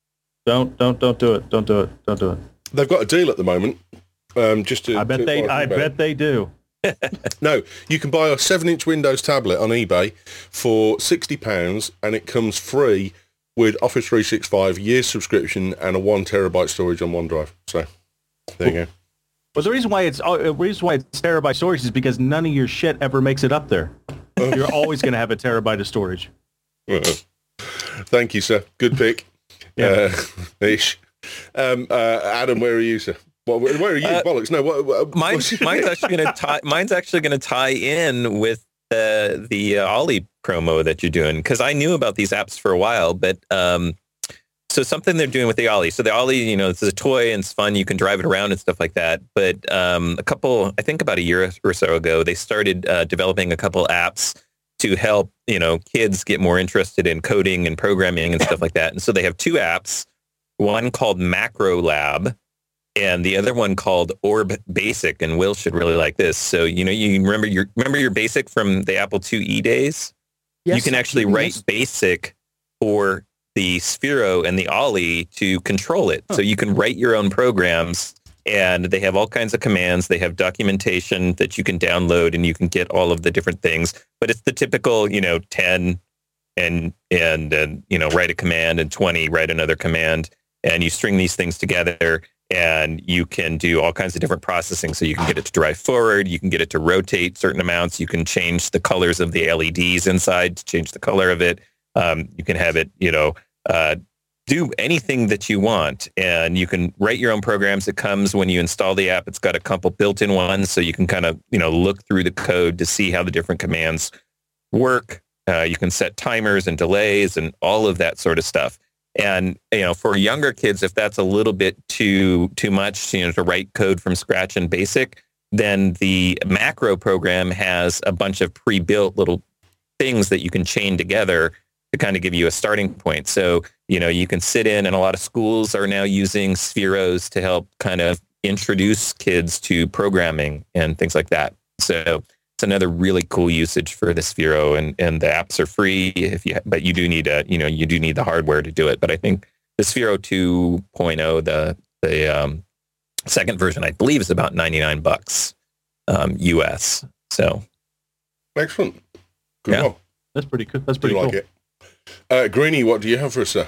Don't don't don't do it. Don't do it. Don't do it.
They've got a deal at the moment. Um, just to,
I bet
to-
they.
while
I
think about
bet they do.
it. No, you can buy a seven-inch Windows tablet on eBay for sixty pounds, and it comes free with Office three sixty-five year subscription and a one terabyte storage on OneDrive. So there you
But the reason why it's uh, the reason why it's terabyte storage is because none of your shit ever makes it up there. You're always going to have a terabyte of storage.
go. Thank you, sir. Good pick.
Yeah.
Uh, ish. Um, uh, Adam, where are you, sir? What, where where are you?
Uh,
Bollocks. No, what, what,
Mine's
what's-
mine's actually going to tie. Mine's actually going to tie in with uh, the uh, Ollie promo that you're doing, because I knew about these apps for a while, but um, so something they're doing with the Ollie. So the Ollie, you know, it's a toy and it's fun. You can drive it around and stuff like that. But um, a couple, I think about a year or so ago, they started uh, developing a couple apps to help, you know, kids get more interested in coding and programming and stuff like that. And so they have two apps, one called Macro Lab and the other one called Orb Basic. And Will should really like this. So, you know, you remember your remember your Basic from the Apple two E days?
Yes,
You can actually
yes.
write Basic for the Sphero and the Ollie to control it. So you can write your own programs, and they have all kinds of commands. They have documentation that you can download, and you can get all of the different things. But it's the typical, you know, ten and and and you know, write a command, and twenty, write another command, and you string these things together. And you can do all kinds of different processing. So you can get it to drive forward. You can get it to rotate certain amounts. You can change the colors of the L E Ds inside to change the color of it. Um, you can have it, you know, uh, do anything that you want. And you can write your own programs. It comes when you install the app. It's got a couple built-in ones. So you can kind of, you know, look through the code to see how the different commands work. Uh, you can set timers and delays and all of that sort of stuff. And, you know, for younger kids, if that's a little bit too too much, you know, to write code from scratch in Basic, then the macro program has a bunch of pre-built little things that you can chain together to kind of give you a starting point. So, you know, you can sit in, and a lot of schools are now using Spheros to help kind of introduce kids to programming and things like that. So it's another really cool usage for the Sphero, and, and the apps are free if you, but you do need a, you know, you do need the hardware to do it. But I think the Sphero two point oh, the, the um, second version, I believe is about ninety-nine bucks um, U S. So
Excellent. Good
Yeah.
one.
That's pretty good. That's
Do
pretty
you
cool.
like it? Uh, Greenie, what do you have for us, sir?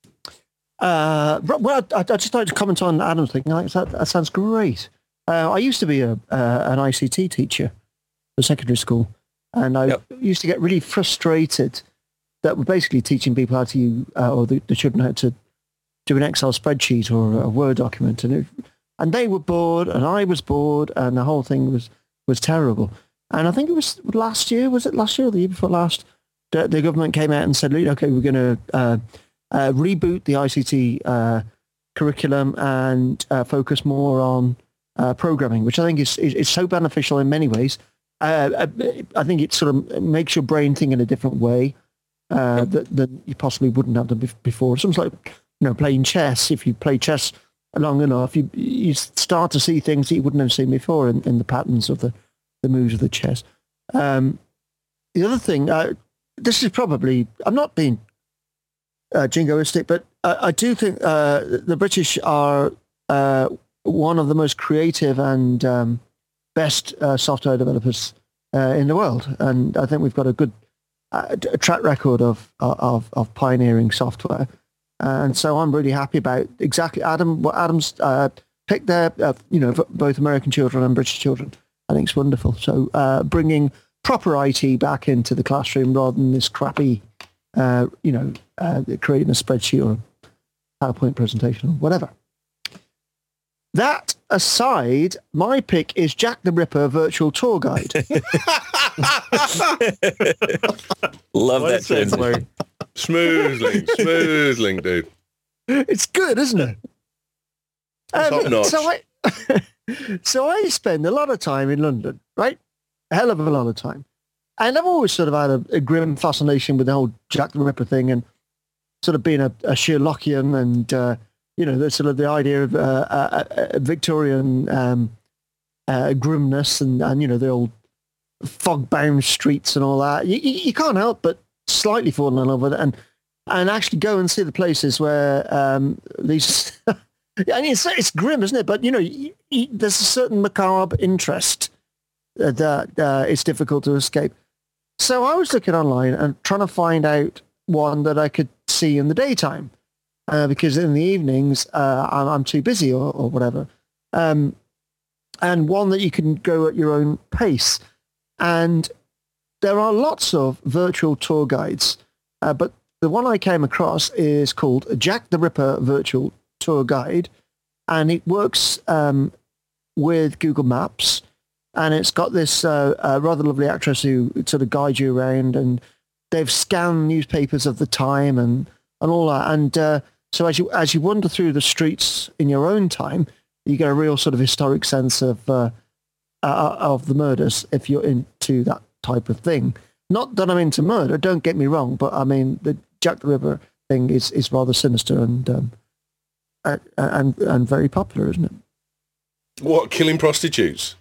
Uh, r- well, I, I just like to comment on Adam's thing. Like, that, that sounds great. Uh, I used to be a uh, an I C T teacher for secondary school, and I
Yep.
used to get really frustrated that we're basically teaching people how to use, uh, or the, the children how to do an Excel spreadsheet or a Word document, and it, and they were bored, and I was bored, and the whole thing was was terrible. And I think it was last year. Was it last year or the year before last? The, the government came out and said, "Okay, we're going to uh, uh, reboot the I C T uh, curriculum and uh, focus more on uh, programming," which I think is, is is so beneficial in many ways. Uh, I think it sort of makes your brain think in a different way uh, that, that you possibly wouldn't have done bef- before. Something like, you know, playing chess. If you play chess long enough, you you start to see things that you wouldn't have seen before in, in the patterns of the, the moves of the chess. Um, the other thing, uh, this is probably, I'm not being uh, jingoistic, but I, I do think uh, the British are uh, one of the most creative and um, best uh, software developers uh, in the world. And I think we've got a good uh, a track record of, of, of pioneering software. And so I'm really happy about exactly Adam, what Adam's uh, picked there, uh, you know, both American children and British children. I think it's wonderful. So uh, bringing proper I T back into the classroom rather than this crappy, uh, you know, uh, creating a spreadsheet or a PowerPoint presentation or whatever. That aside, my pick is Jack the Ripper Virtual Tour Guide.
Love
What
that
is it,
transition.
Larry?
Smooth link, smooth link, dude.
It's good, isn't it?
Top notch.
So I, so I spend a lot of time in London, right? A hell of a lot of time. And I've always sort of had a, a grim fascination with the whole Jack the Ripper thing and sort of being a, a Sherlockian and, uh, you know, the sort of the idea of uh, a, a Victorian um, uh, grimness and, and, you know, the old fog-bound streets and all that. You, you, you can't help but slightly fall in love with it and, and actually go and see the places where um, these... I mean, it's, it's grim, isn't it? But, you know, you, you, there's a certain macabre interest uh, that uh, it's difficult to escape. So I was looking online and trying to find out one that I could see in the daytime uh, because in the evenings uh, I'm, I'm too busy or, or whatever. Um, and one that you can go at your own pace. And there are lots of virtual tour guides, uh, but the one I came across is called Jack the Ripper Virtual Tour Guide, and it works um, with Google Maps, and it's got this uh, uh, rather lovely actress who sort of guides you around, and they've scanned newspapers of the time and, and all that. And uh, so as you as you wander through the streets in your own time, you get a real sort of historic sense of uh, uh, of the murders if you're into that type of thing. Not that I'm into murder, don't get me wrong, but I mean the Jack the Ripper thing is, is rather sinister and um, and, and and very popular, isn't it?
What, killing prostitutes?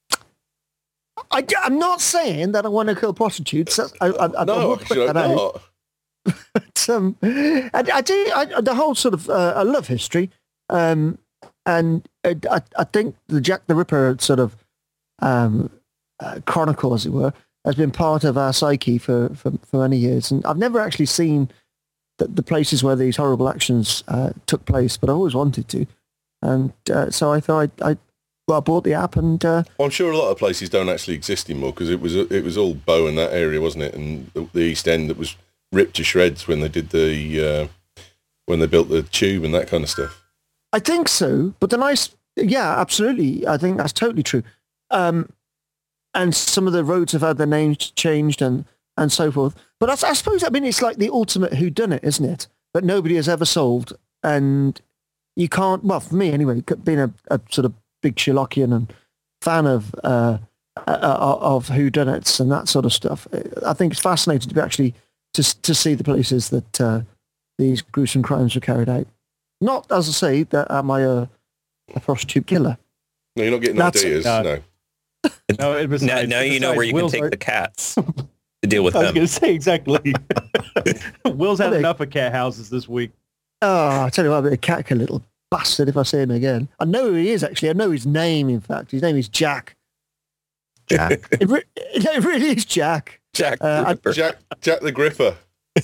I, I'm not saying that I want to kill prostitutes. I, I, I, I
No,
will put
actually,
that
I'm
out.
not.
But, um, I, I do. I, the whole sort of uh, I love history, um, and I, I, I think the Jack the Ripper sort of um, uh, chronicle, as it were, has been part of our psyche for, for, for many years. And I've never actually seen the, the places where these horrible actions uh, took place, but I always wanted to. And uh, so I thought I, I, well, I bought the app and. Uh,
Well, I'm sure a lot of places don't actually exist anymore because it was it was all Bow in that area, wasn't it? And the, the East End that was ripped to shreds when they did the uh, when they built the tube and that kind of stuff.
I think so, but the nice, yeah, absolutely. I think that's totally true. Um, and some of the roads have had their names changed and, and so forth. But I, I suppose, I mean, it's like the ultimate whodunit, isn't it? That nobody has ever solved. And you can't, well, for me anyway, being a, a sort of big Sherlockian and fan of uh, uh, of whodunits and that sort of stuff, I think it's fascinating to be actually to, to see the places that uh, these gruesome crimes were carried out. Not, as I say, that am I a, a prostitute killer.
No, you're not getting
That's-
ideas.
uh,
no.
No, it was
Now, now you know where you can take the cats to deal with
I was
them.
going to say exactly. Will's had
Well, they-
enough of cat houses this week.
Oh, I tell you what, I'll be a cat a little bastard if I see him again. I know who he is, actually. I know his name, in fact. His name is Jack.
Jack.
It, re- it really is Jack.
Jack
Uh, I-
Ripper.
Jack Jack the Gripper.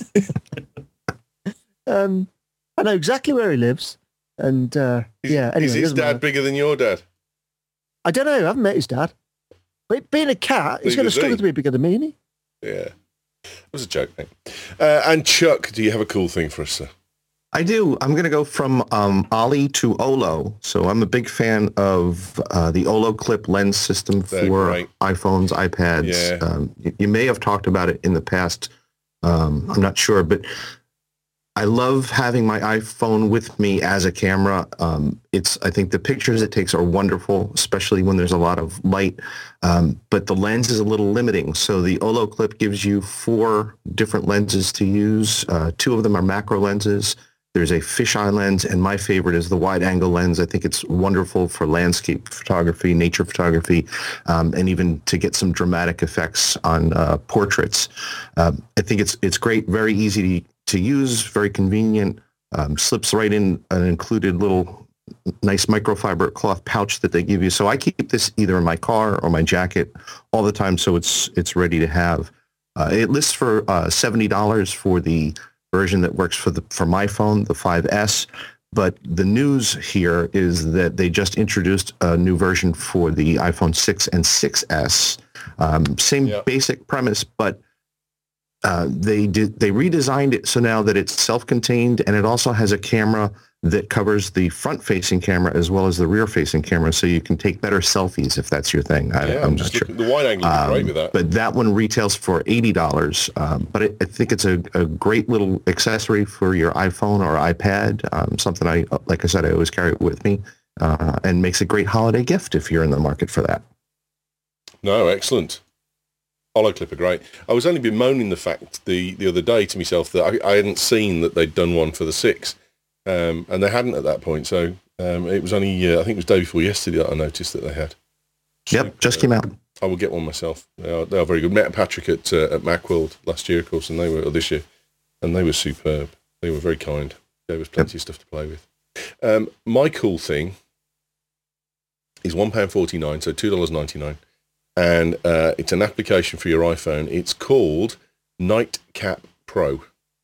Um, I know exactly where he lives. And, uh,
Is,
yeah, anyway.
is
it
his
doesn't
dad
matter.
bigger than your dad?
I don't know. I haven't met his dad. But being a cat, he's
Big
going to
as he.
struggle to be bigger than me, isn't he?
Yeah. It was a joke, mate. Uh, and Chuck, do you have a cool thing for us, sir?
I do. I'm going to go from um, Ollie to Olo. So I'm a big fan of uh, the Olo Clip lens system
They're
for
great.
iPhones, iPads.
Yeah.
Um, you, you may have talked about it in the past. Um, I'm not sure, but I love having my iPhone with me as a camera. Um, it's I think the pictures it takes are wonderful, especially when there's a lot of light. Um, but the lens is a little limiting. So the Olo Clip gives you four different lenses to use. Uh, two of them are macro lenses. There's a fisheye lens, and my favorite is the wide-angle lens. I think it's wonderful for landscape photography, nature photography, um, and even to get some dramatic effects on uh, portraits. Um, I think it's it's great, very easy to, to use, very convenient, um, slips right in an included little nice microfiber cloth pouch that they give you. So I keep this either in my car or my jacket all the time, so it's it's ready to have. Uh, it lists for uh, seventy dollars for the version that works for the for my phone, the five S. But the news here is that they just introduced a new version for the iPhone six and six S. Um, same yep. basic premise, but uh, they did they redesigned it so now that it's self-contained, and it also has a camera that covers the front-facing camera as well as the rear-facing camera, so you can take better selfies if that's your thing. I,
yeah,
I'm,
I'm
not sure.
The wide angle is um, great with that.
But that one retails for eighty dollars. Um, but it, I think it's a, a great little accessory for your iPhone or iPad. Um, something I, like I said, I always carry it with me, uh, and makes a great holiday gift if you're in the market for that.
No, excellent. Holoclip are great. I was only bemoaning the fact the, the other day to myself that I, I hadn't seen that they'd done one for the six. Um, and they hadn't at that point, so um, it was only, uh, I think it was day before yesterday that I noticed that they had.
Yep, Super, just came out.
I will get one myself. They are, they are very good. Met Patrick at uh, at Macworld last year, of course, and they were, or this year, and they were superb. They were very kind. Gave us plenty yep. of stuff to play with. Um, my cool thing is one pound forty-nine, so two dollars ninety-nine, and uh, it's an application for your iPhone. It's called Nightcap Pro.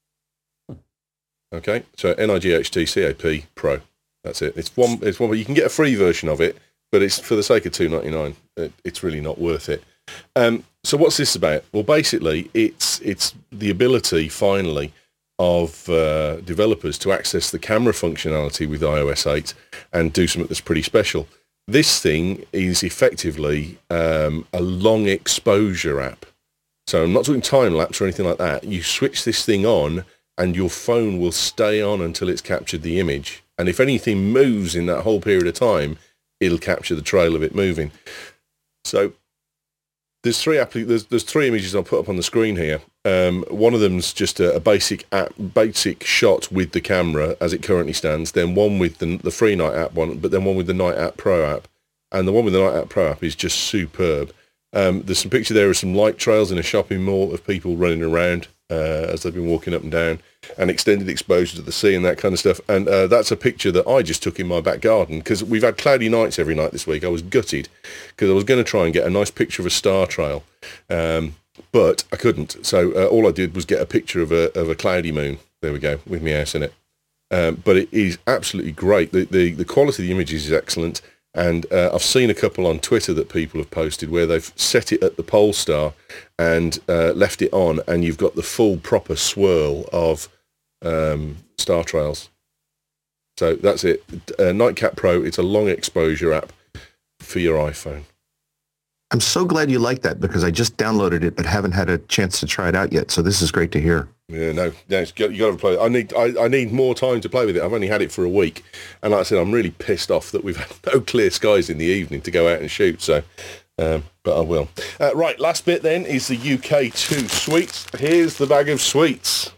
Okay, so N I G H T C A P Pro. That's it. It's one. It's one. You can get a free version of it, but it's for the sake of two ninety-nine. It, it's really not worth it. Um, so what's this about? Well, basically, it's it's the ability finally of uh, developers to access the camera functionality with i O S eight and do something that's pretty special. This thing is effectively um, a long exposure app. So I'm not talking time lapse or anything like that. You switch this thing on, and your phone will stay on until it's captured the image. And if anything moves in that whole period of time, it'll capture the trail of it moving. So there's three app- there's, there's three images I'll put up on the screen here. Um, one of them's just a, a basic app, basic shot with the camera as it currently stands. Then one with the, the free Night App one, but then one with the Night App Pro app. And the one with the Night App Pro app is just superb. Um, there's some picture there of some light trails in a shopping mall of people running around uh, as they've been walking up and down, and extended exposure to the sea and that kind of stuff. And uh, that's a picture that I just took in my back garden because we've had cloudy nights every night this week. I was gutted because I was going to try and get a nice picture of a star trail, um, but I couldn't. So uh, all I did was get a picture of a of a cloudy moon. There we go, with my house in it. Um, but it is absolutely great. The, the the quality of the images is excellent. And uh, I've seen a couple on Twitter that people have posted where they've set it at the pole star and uh, left it on, and you've got the full proper swirl of um, star trails. So that's it. Uh, Nightcap Pro, it's a long exposure app for your iPhone.
I'm so glad you like that because I just downloaded it but haven't had a chance to try it out yet. So this is great to hear.
Yeah, no, no you got, you got to play. I need, I, I need more time to play with it. I've only had it for a week, and like I said, I'm really pissed off that we've had no clear skies in the evening to go out and shoot. So, um, but I will. Uh, right, last bit then is the U K two sweets. Here's the bag of sweets.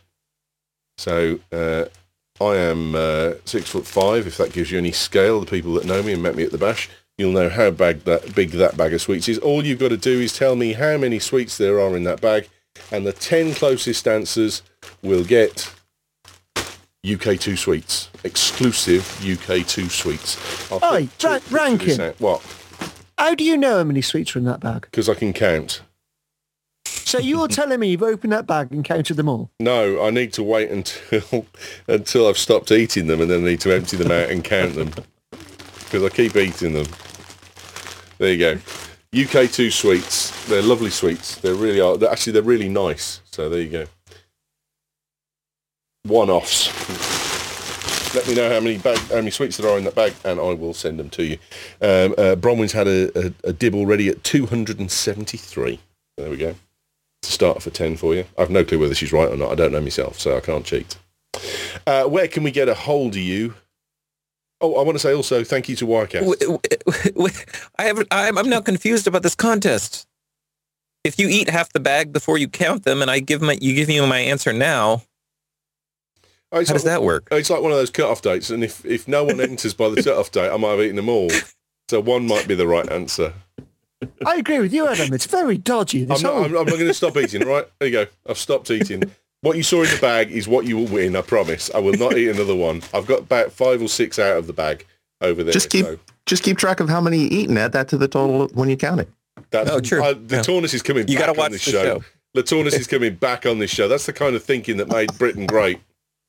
So uh, I am uh, six foot five. If that gives you any scale, the people that know me and met me at the bash, you'll know how bag that big that bag of sweets is. All you've got to do is tell me how many sweets there are in that bag, and the ten closest answers will get U K two sweets, exclusive U K two sweets. I'll
Oi, ra- Rankin.
What?
How do you know how many sweets are in that bag?
Because I can count.
So you're telling me you've opened that bag and counted them all?
No, I need to wait until until I've stopped eating them, and then I need to empty them out and count them. Because I keep eating them. There you go. U K two sweets. They're lovely sweets. They really are. They're, actually, they're really nice. So there you go. One-offs. Let me know how many bag, how many sweets there are in that bag, and I will send them to you. Um, uh, Bronwyn's had a, a, a dib already at two hundred seventy-three. There we go. To start for ten for you. I've no clue whether she's right or not. I don't know myself, so I can't cheat. Uh, where can we get a hold of you? Oh, I want to say also thank you to Wirecast.
I have, I'm, I'm now confused about this contest. If you eat half the bag before you count them, and I give my, you give me my answer now.
Oh, it's
How
like,
does that work?
It's like one of those cut-off dates, and if, if no one enters by the cut-off date, I might have eaten them all. So one might be the right answer.
I agree with you, Adam. It's very dodgy.
I'm
This
not,
whole...
I'm, I'm not going to stop eating, right? There you go. I've stopped eating. What you saw in the bag is what you will win, I promise. I will not eat another one. I've got about five or six out of the bag over there.
Just keep
so
just keep track of how many you eat and add that to the total when you count it.
that's,
Oh, true.
uh, the
Yeah.
Tornus is coming
You
back
gotta
on
watch
this
the
show.
show.
The Tornus is coming back on this show. That's the kind of thinking that made Britain great.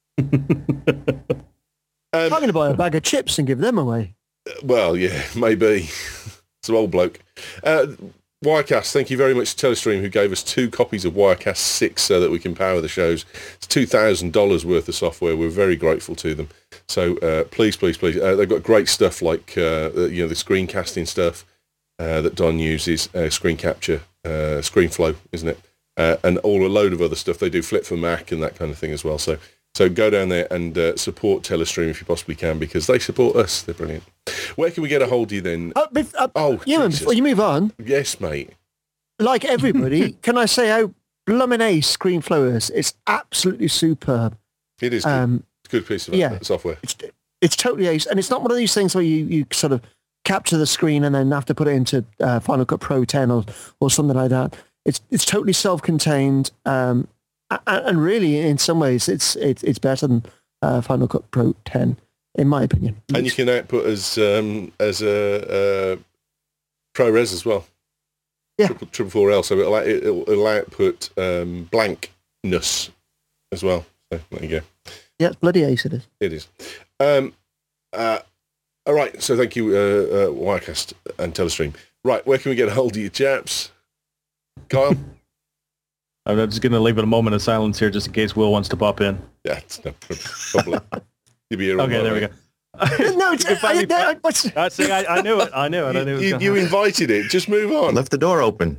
I'm
Um,
going to buy a bag of chips and give them away.
well, yeah, maybe. It's an old bloke. Uh, Wirecast, thank you very much to Telestream, who gave us two copies of Wirecast six so that we can power the shows. It's two thousand dollars worth of software. We're very grateful to them. So uh, please, please, please. Uh, they've got great stuff like uh, you know the screencasting stuff uh, that Don uses, uh, screen capture, uh, ScreenFlow, isn't it? Uh, and all a load of other stuff. They do Flip for Mac and that kind of thing as well. So so go down there and uh, support Telestream if you possibly can, because they support us. They're brilliant. Where can we get a hold of you then?
Uh, bef- uh,
Oh,
Ewan,
Jesus.
before you move on,
Yes, mate.
like everybody, can I say how blooming ace ScreenFlow is? It's absolutely superb.
It is good.
Um,
It's a good piece of
yeah.
software.
it's it's totally ace, and it's not one of these things where you, you sort of capture the screen and then have to put it into uh, Final Cut Pro ten or or something like that. It's it's totally self-contained, um, a- a- and really in some ways it's it's it's better than uh, Final Cut Pro ten, in my opinion.
And you can output as um, as a, a ProRes as well.
Yeah.
Triple, triple four L, so it'll, it'll, it'll output um, blankness as well. So there you go.
Yeah, it's bloody ace it is.
It is. Um, uh, all right, so thank you, uh, uh, Wirecast and Telestream. Right, where can we get a hold of you, chaps? Kyle?
I'm just going to leave it a moment of silence here just in case Will wants to pop in.
Yeah, it's no problem. You'll be here all
Okay,
night,
there we
mate.
go.
No, it's,
You can
I,
finally
I,
fi-
what's-
Uh, see, I, I knew it. I knew it. I knew it. was
You,
gonna
you
happen.
invited it. Just move on.
Left the door open.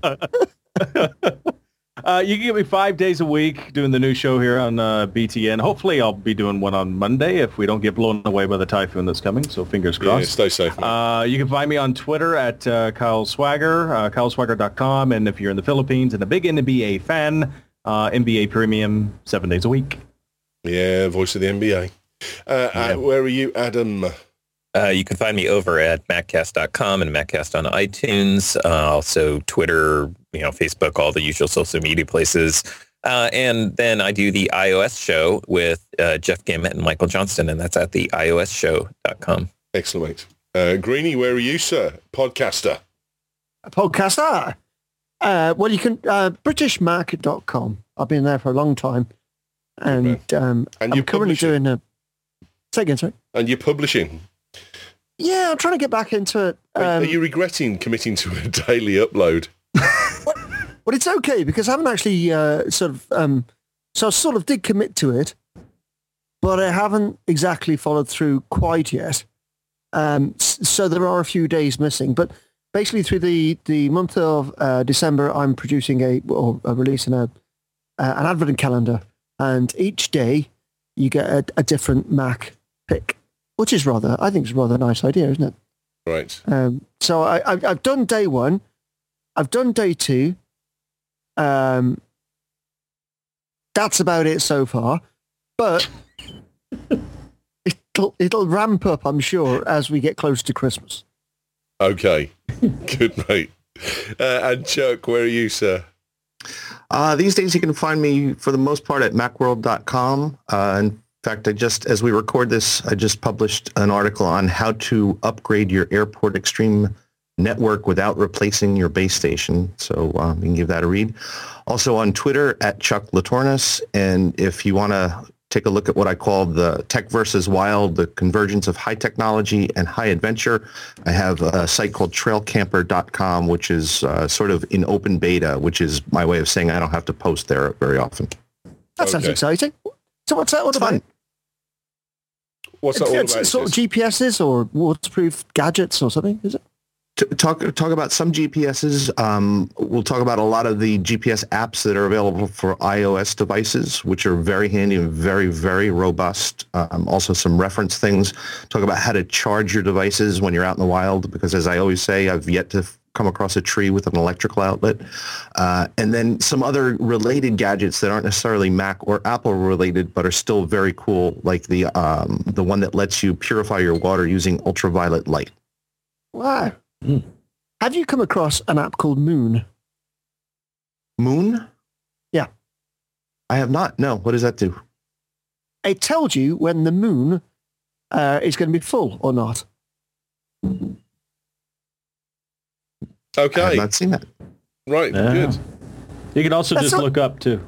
Uh, you can get me five days a week doing the new show here on uh, B T N. Hopefully, I'll be doing one on Monday if we don't get blown away by the typhoon that's coming. So fingers
Yeah,
crossed.
stay safe, mate.
Uh, you can find me on Twitter at uh, Kyle Swagger, uh, kyle swagger dot com. And if you're in the Philippines and a big N B A fan, uh, N B A Premium, seven days a week.
Yeah, voice of the N B A. Uh,
Yeah.
uh, where are you, Adam?
Uh, you can find me over at maccast dot com and Maccast on iTunes. Uh, also Twitter, you know, Facebook, all the usual social media places. Uh, and then I do the iOS show with uh, Jeff Gamet and Michael Johnston, and that's at the i o s show dot com.
Excellent, mate. Uh, Greenie, where are you, sir? Podcaster.
podcaster. Uh, well, you can uh, british mac dot com. I've been there for a long time, and um,
And
I'm
you're
currently
publishing.
doing a. Say again, sorry.
And you're publishing.
Yeah, I'm trying to get back into it.
Are-
Um,
are you regretting committing to a daily upload?
But it's okay because I haven't actually uh, sort of. Um, so I sort of did commit to it, but I haven't exactly followed through quite yet. Um, s- so there are a few days missing, but basically through the, the month of uh, December, I'm producing a or uh, releasing a uh, an advent calendar, and each day you get a, a different Mac pick, which is rather, I think, it's a rather nice idea, isn't it?
Right.
Um, so I, I've, I've done day one, I've done day two. Um, that's about it so far, but it'll it'll ramp up, I'm sure, as we get closer to Christmas.
Okay. Good, mate. Uh, and Chuck, where are you, sir?
Uh, these days you can find me for the most part at macworld dot com. Uh, in fact, I just, as we record this, I just published an article on how to upgrade your Airport Extreme network without replacing your base station. So uh, you can give that a read. Also on Twitter at Chuck Latornis. And if you want to take a look at what I call the tech versus wild, the convergence of high technology and high adventure, I have a site called trail camper dot com, which is uh, sort of in open beta, which is my way of saying I don't have to post there very often.
That sounds
Okay.
exciting. So what's that all
It's
about?
fun.
What's that all
It's,
about?
it's sort of
Sis?
G P S's or waterproof gadgets or something, is it?
T- Talk talk about some G P S's. Um, we'll talk about a lot of the G P S apps that are available for iOS devices, which are very handy and very, very robust. Um, also some reference things. Talk about how to charge your devices when you're out in the wild, because as I always say, I've yet to f- come across a tree with an electrical outlet. Uh, and then some other related gadgets that aren't necessarily Mac or Apple related, but are still very cool, like the um, the one that lets you purify your water using ultraviolet light.
Wow. Mm. Have you come across an app called Moon?
Moon?
Yeah.
I have not. No. What does that do?
It tells you when the moon uh, is going to be full or not.
Okay.
I have not seen that.
Right,
Yeah.
good.
You can also
That's
just
not-
look up too.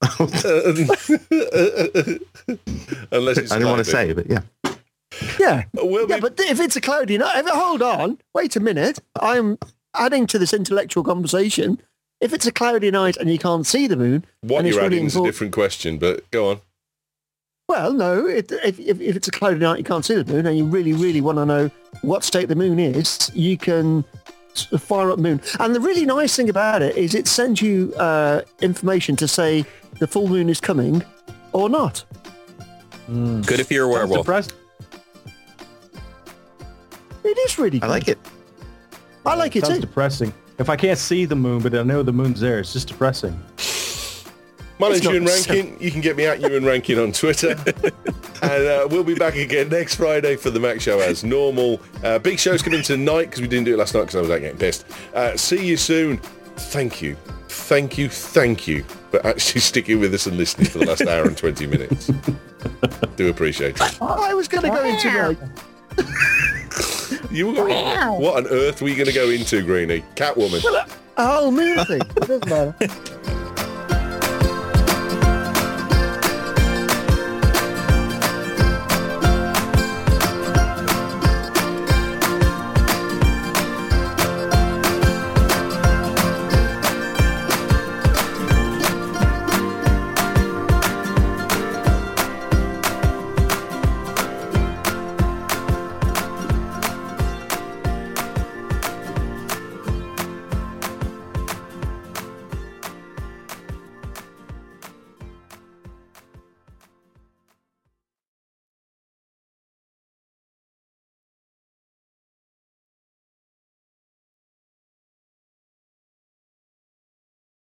Unless it's
I didn't want to
cloudy.
say, but yeah.
Yeah.
We'll
Yeah,
be-
but if it's a cloudy night, if, hold on, wait a minute. I'm adding to this intellectual conversation. If it's a cloudy night and you can't see the moon,
what
and it's
you're
really
adding is a
important-
different question, but go on.
Well, no. If, if, if if it's a cloudy night, you can't see the moon, and you really, really want to know what state the moon is, you can s- fire up Moon. And the really nice thing about it is it sends you uh, information to say the full moon is coming or not.
Good if you're a
Sounds
werewolf.
depressed.
It is really good.
I like it.
I like it
Sounds
too.
depressing. If I can't see the moon, but I know the moon's there, it's just depressing.
My
It's
name's Ewan
not
Rankin. You can get me at Ewan Rankin on Twitter. And uh, we'll be back again next Friday for the Mac Show as normal. Uh, big show's coming tonight because we didn't do it last night because I was out getting pissed. Uh, see you soon. Thank you. Thank you. Thank you for actually sticking with us and listening for the last hour and twenty minutes. Do appreciate it.
I was going to go into like,
You were, what on earth were you going to go into, Greenie? Catwoman.
a whole moon thing. It doesn't matter.